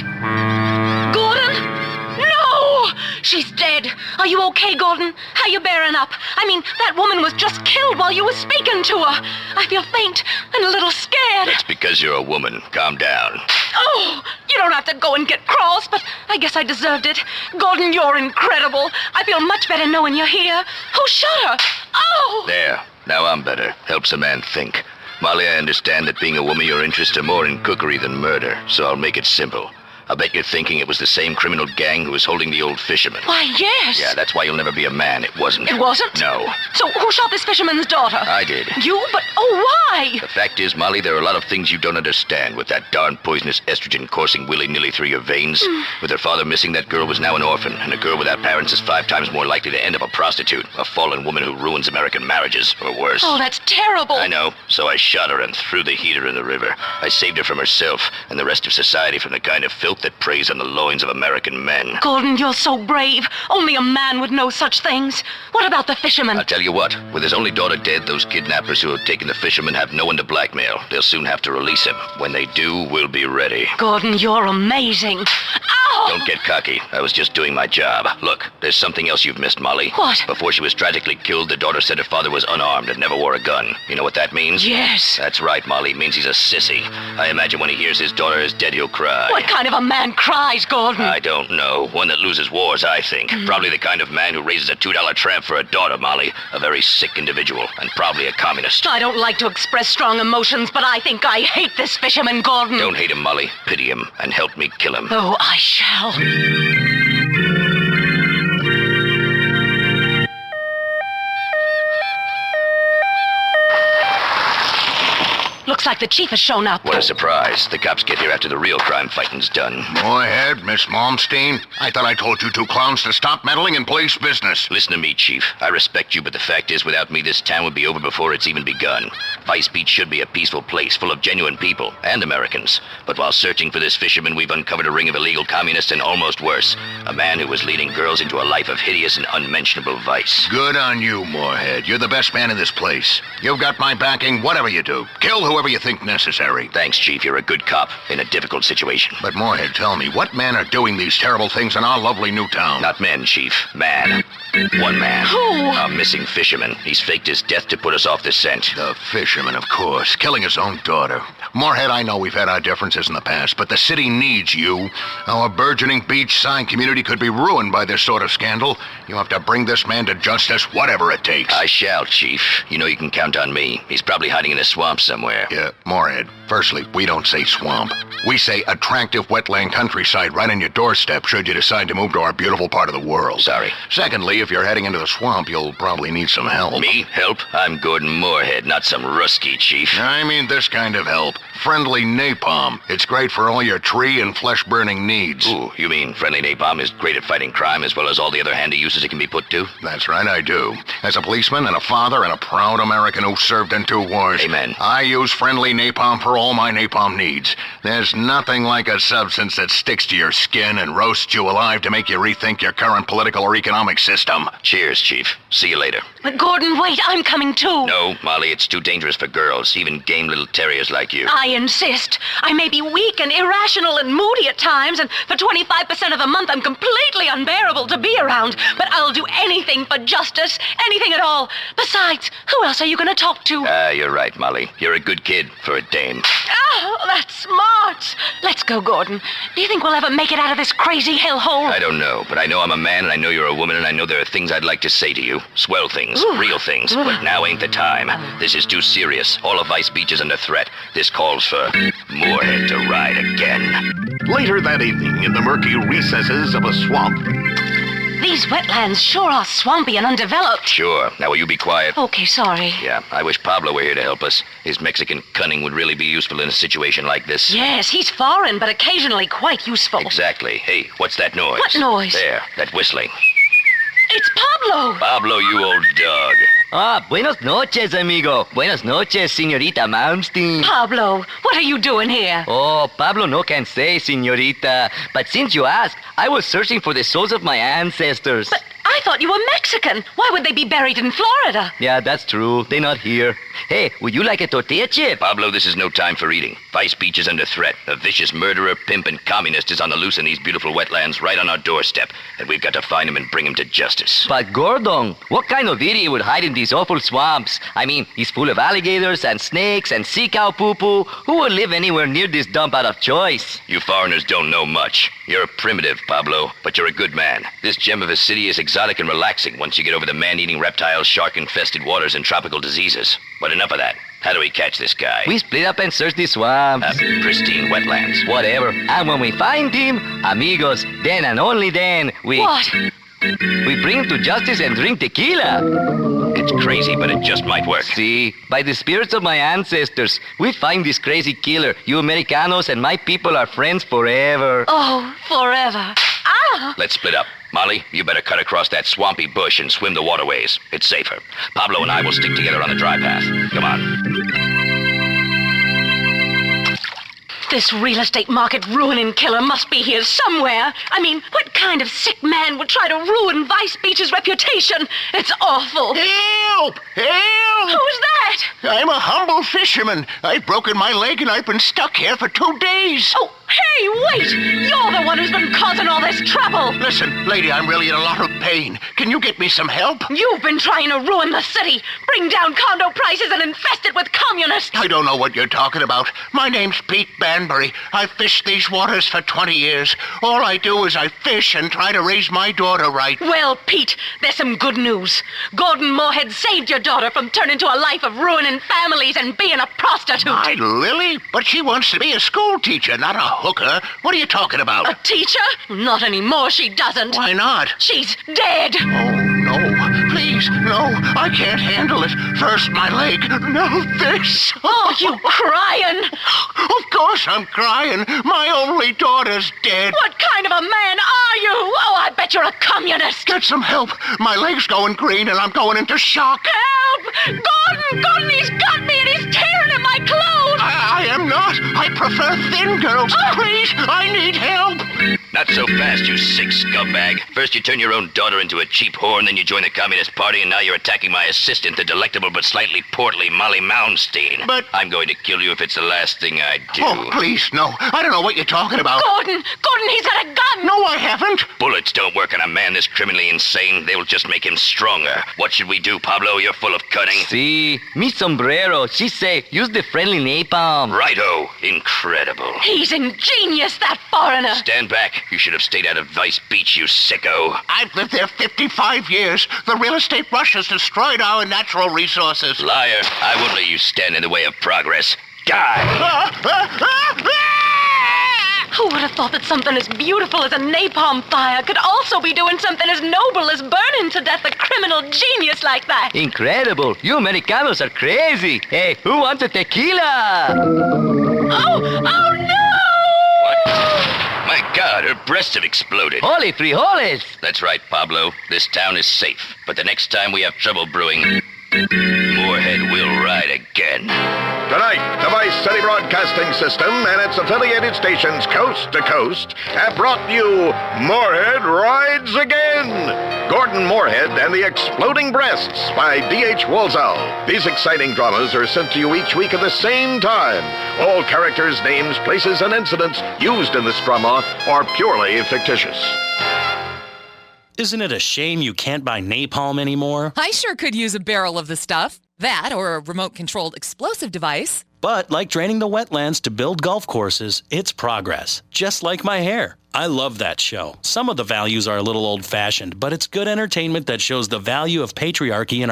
Gordon? No! She's dead. Are you okay, Gordon? How you bearing up? I mean, that woman was just killed while you were speaking to her. I feel faint and a little scared. That's because you're a woman. Calm down. Oh, you don't have to go and get cross, but I guess I deserved it. Gordon, you're incredible. I feel much better knowing you're here. Who shot her? Oh! There. Now I'm better. Helps a man think. Molly, I understand that being a woman your interests are more in cookery than murder, so I'll make it simple. I bet you're thinking it was the same criminal gang who was holding the old fisherman. Why, yes. Yeah, that's why you'll never be a man. It wasn't. It wasn't? No. So who shot this fisherman's daughter? I did. You? But, why? The fact is, Molly, there are a lot of things you don't understand with that darn poisonous estrogen coursing willy-nilly through your veins. With her father missing, that girl was now an orphan, and a girl without parents is 5 times more likely to end up a prostitute, a fallen woman who ruins American marriages, or worse. Oh, that's terrible. I know. So I shot her and threw the heater in the river. I saved her from herself and the rest of society from the kind of filth that preys on the loins of American men. Gordon, you're so brave. Only a man would know such things. What about the fisherman? I'll tell you what. With his only daughter dead, those kidnappers who have taken the fisherman have no one to blackmail. They'll soon have to release him. When they do, we'll be ready. Gordon, you're amazing. Ow! Don't get cocky. I was just doing my job. Look, there's something else you've missed, Molly. What? Before she was tragically killed, the daughter said her father was unarmed and never wore a gun. You know what that means? Yes. That's right, Molly. It means he's a sissy. I imagine when he hears his daughter is dead, he'll cry. What kind of a man cries, Gordon? I don't know. One that loses wars, I think. Probably the kind of man who raises a $2 tramp for a daughter, Molly. A very sick individual, and probably a communist. I don't like to express strong emotions, but I think I hate this fisherman, Gordon. Don't hate him, Molly. Pity him, and help me kill him. Oh, I shall. Looks like the chief has shown up. What a surprise. The cops get here after the real crime fighting's done. Moorhead, Miss Malmsteen, I thought I told you two clowns to stop meddling in police business. Listen to me, Chief. I respect you, but the fact is, without me, this town would be over before it's even begun. Vice Beach should be a peaceful place, full of genuine people, and Americans. But while searching for this fisherman, we've uncovered a ring of illegal communists and almost worse. A man who was leading girls into a life of hideous and unmentionable vice. Good on you, Moorhead. You're the best man in this place. You've got my backing, whatever you do. Kill whoever you think necessary. Thanks, Chief. You're a good cop in a difficult situation. But Moorhead, tell me, what men are doing these terrible things in our lovely new town? Not men, Chief. Man. One man. Who? A missing fisherman. He's faked his death to put us off the scent. The fisherman, of course. Killing his own daughter. Moorhead, I know we've had our differences in the past, but the city needs you. Our burgeoning beachside community could be ruined by this sort of scandal. You have to bring this man to justice, whatever it takes. I shall, Chief. You know you can count on me. He's probably hiding in a swamp somewhere. Yeah, Moorhead. Firstly, we don't say swamp. We say attractive wetland countryside right on your doorstep should you decide to move to our beautiful part of the world. Sorry. Secondly, if you're heading into the swamp, you'll probably need some help. Me? Help? I'm Gordon Moorhead, not some Rusky, Chief. I mean this kind of help. Friendly napalm. It's great for all your tree and flesh-burning needs. Ooh, you mean friendly napalm is great at fighting crime as well as all the other handy uses it can be put to? That's right, I do. As a policeman and a father and a proud American who served in 2 wars, Amen. I use friendly napalm for all my napalm needs. There's nothing like a substance that sticks to your skin and roasts you alive to make you rethink your current political or economic system. Cheers, Chief. See you later. But Gordon, wait, I'm coming too. No, Molly, it's too dangerous for girls, even game little terriers like you. I insist. I may be weak and irrational and moody at times, and for 25% of the month I'm completely unbearable to be around, but I'll do anything for justice, anything at all. Besides, who else are you going to talk to? You're right, Molly. You're a good kid for a dame. Oh, that's smart. Let's go, Gordon. Do you think we'll ever make it out of this crazy hellhole? I don't know, but I know I'm a man, and I know you're a woman, and I know there are things I'd like to say to you. Swell things, real things, but now ain't the time. This is too serious. All of Vice Beach is under threat. This calls for Moorhead to ride again. Later that evening, in the murky recesses of a swamp. These wetlands sure are swampy and undeveloped. Sure. Now will you be quiet? Okay, sorry. Yeah, I wish Pablo were here to help us. His Mexican cunning would really be useful in a situation like this. Yes, he's foreign, but occasionally quite useful. Exactly. Hey, what's that noise? What noise? There, that whistling. It's Pablo! Pablo, you old dog. Ah, buenos noches, amigo. Buenas noches, señorita Malmsteen. Pablo, what are you doing here? Oh, Pablo no can say, señorita. But since you ask, I was searching for the souls of my ancestors. But I thought you were Mexican. Why would they be buried in Florida? Yeah, that's true. They're not here. Hey, would you like a tortilla chip? Pablo, this is no time for eating. Vice Beach is under threat. A vicious murderer, pimp, and communist is on the loose in these beautiful wetlands right on our doorstep. And we've got to find him and bring him to justice. But Gordon, what kind of idiot would hide in these awful swamps? I mean, he's full of alligators and snakes and sea cow poo-poo. Who would live anywhere near this dump out of choice? You foreigners don't know much. You're a primitive, Pablo, but you're a good man. This gem of a city is exotic and relaxing once you get over the man-eating reptiles, shark-infested waters, and tropical diseases. But enough of that. How do we catch this guy? We split up and search the swamps. Pristine wetlands. Whatever. And when we find him, amigos, then and only then, we... What? We bring him to justice and drink tequila. It's crazy, but it just might work. See, by the spirits of my ancestors, we find this crazy killer. You Americanos and my people are friends forever. Oh, forever. Ah! Let's split up. Molly, you better cut across that swampy bush and swim the waterways. It's safer. Pablo and I will stick together on the dry path. Come on. This real estate market ruining killer must be here somewhere. I mean, what kind of sick man would try to ruin Vice Beach's reputation? It's awful. Help! Help! Who's that? I'm a humble fisherman. I've broken my leg and I've been stuck here for 2 days. Oh, hey, wait! You're the one who's been causing all this trouble. Listen, lady, I'm really in a lot of pain. Can you get me some help? You've been trying to ruin the city, bring down condo prices and infest it with communists. I don't know what you're talking about. My name's Pete Banbury. I've fished these waters for 20 years. All I do is I fish and try to raise my daughter right. Well, Pete, there's some good news. Gordon Moorhead saved your daughter from turning to a life of ruining families and being a prostitute. My Lily? But she wants to be a school teacher, not a hooker. What are you talking about? A teacher? Not anymore, she doesn't. Why not? She's dead. Oh, no. Please, no. I can't handle it. First my leg, now this. Oh, you crying? Of course I'm crying. My only daughter's dead. What kind of a man are you? Oh, I bet you're a communist. Get some help. My leg's going green and I'm going into shock. Help! Gordon, he's got me and he's tearing at my clothes. I am not. I prefer thin girls. Please, I need help. Not so fast, you sick scumbag. First you turn your own daughter into a cheap whore, and then you join the Communist Party, and now you're attacking my assistant, the delectable but slightly portly Molly Malmsteen. But... I'm going to kill you if it's the last thing I do. Oh, please, no. I don't know what you're talking about. Gordon, he's got a gun. No, I haven't. Bullets don't work on a man this criminally insane. They will just make him stronger. What should we do, Pablo? You're full of cunning. See, mi sombrero. She say, use the friendly napalm. Righto. Incredible. He's ingenious, that foreigner. Stand back. You should have stayed out of Vice Beach, you sicko. I've lived there 55 years. The real estate rush has destroyed our natural resources. Liar. I won't let you stand in the way of progress. guy. Who would have thought that something as beautiful as a napalm fire could also be doing something as noble as burning to death a criminal genius like that? Incredible. You Americanos are crazy. Hey, who wants a tequila? Oh no! My God, her breasts have exploded. Holy frijoles! That's right, Pablo. This town is safe. But the next time we have trouble brewing, Moorhead will ride again. Tonight, the Vice City Broadcasting System and its affiliated stations coast to coast have brought you Moorhead Rides Again. Gordon Moorhead and the Exploding Breasts by D.H. Walsall. These exciting dramas are sent to you each week at the same time. All characters, names, places, and incidents used in this drama are purely fictitious. Isn't it a shame you can't buy napalm anymore? I sure could use a barrel of the stuff. That or a remote-controlled explosive device. But like draining the wetlands to build golf courses, it's progress. Just like my hair. I love that show. Some of the values are a little old-fashioned, but it's good entertainment that shows the value of patriarchy in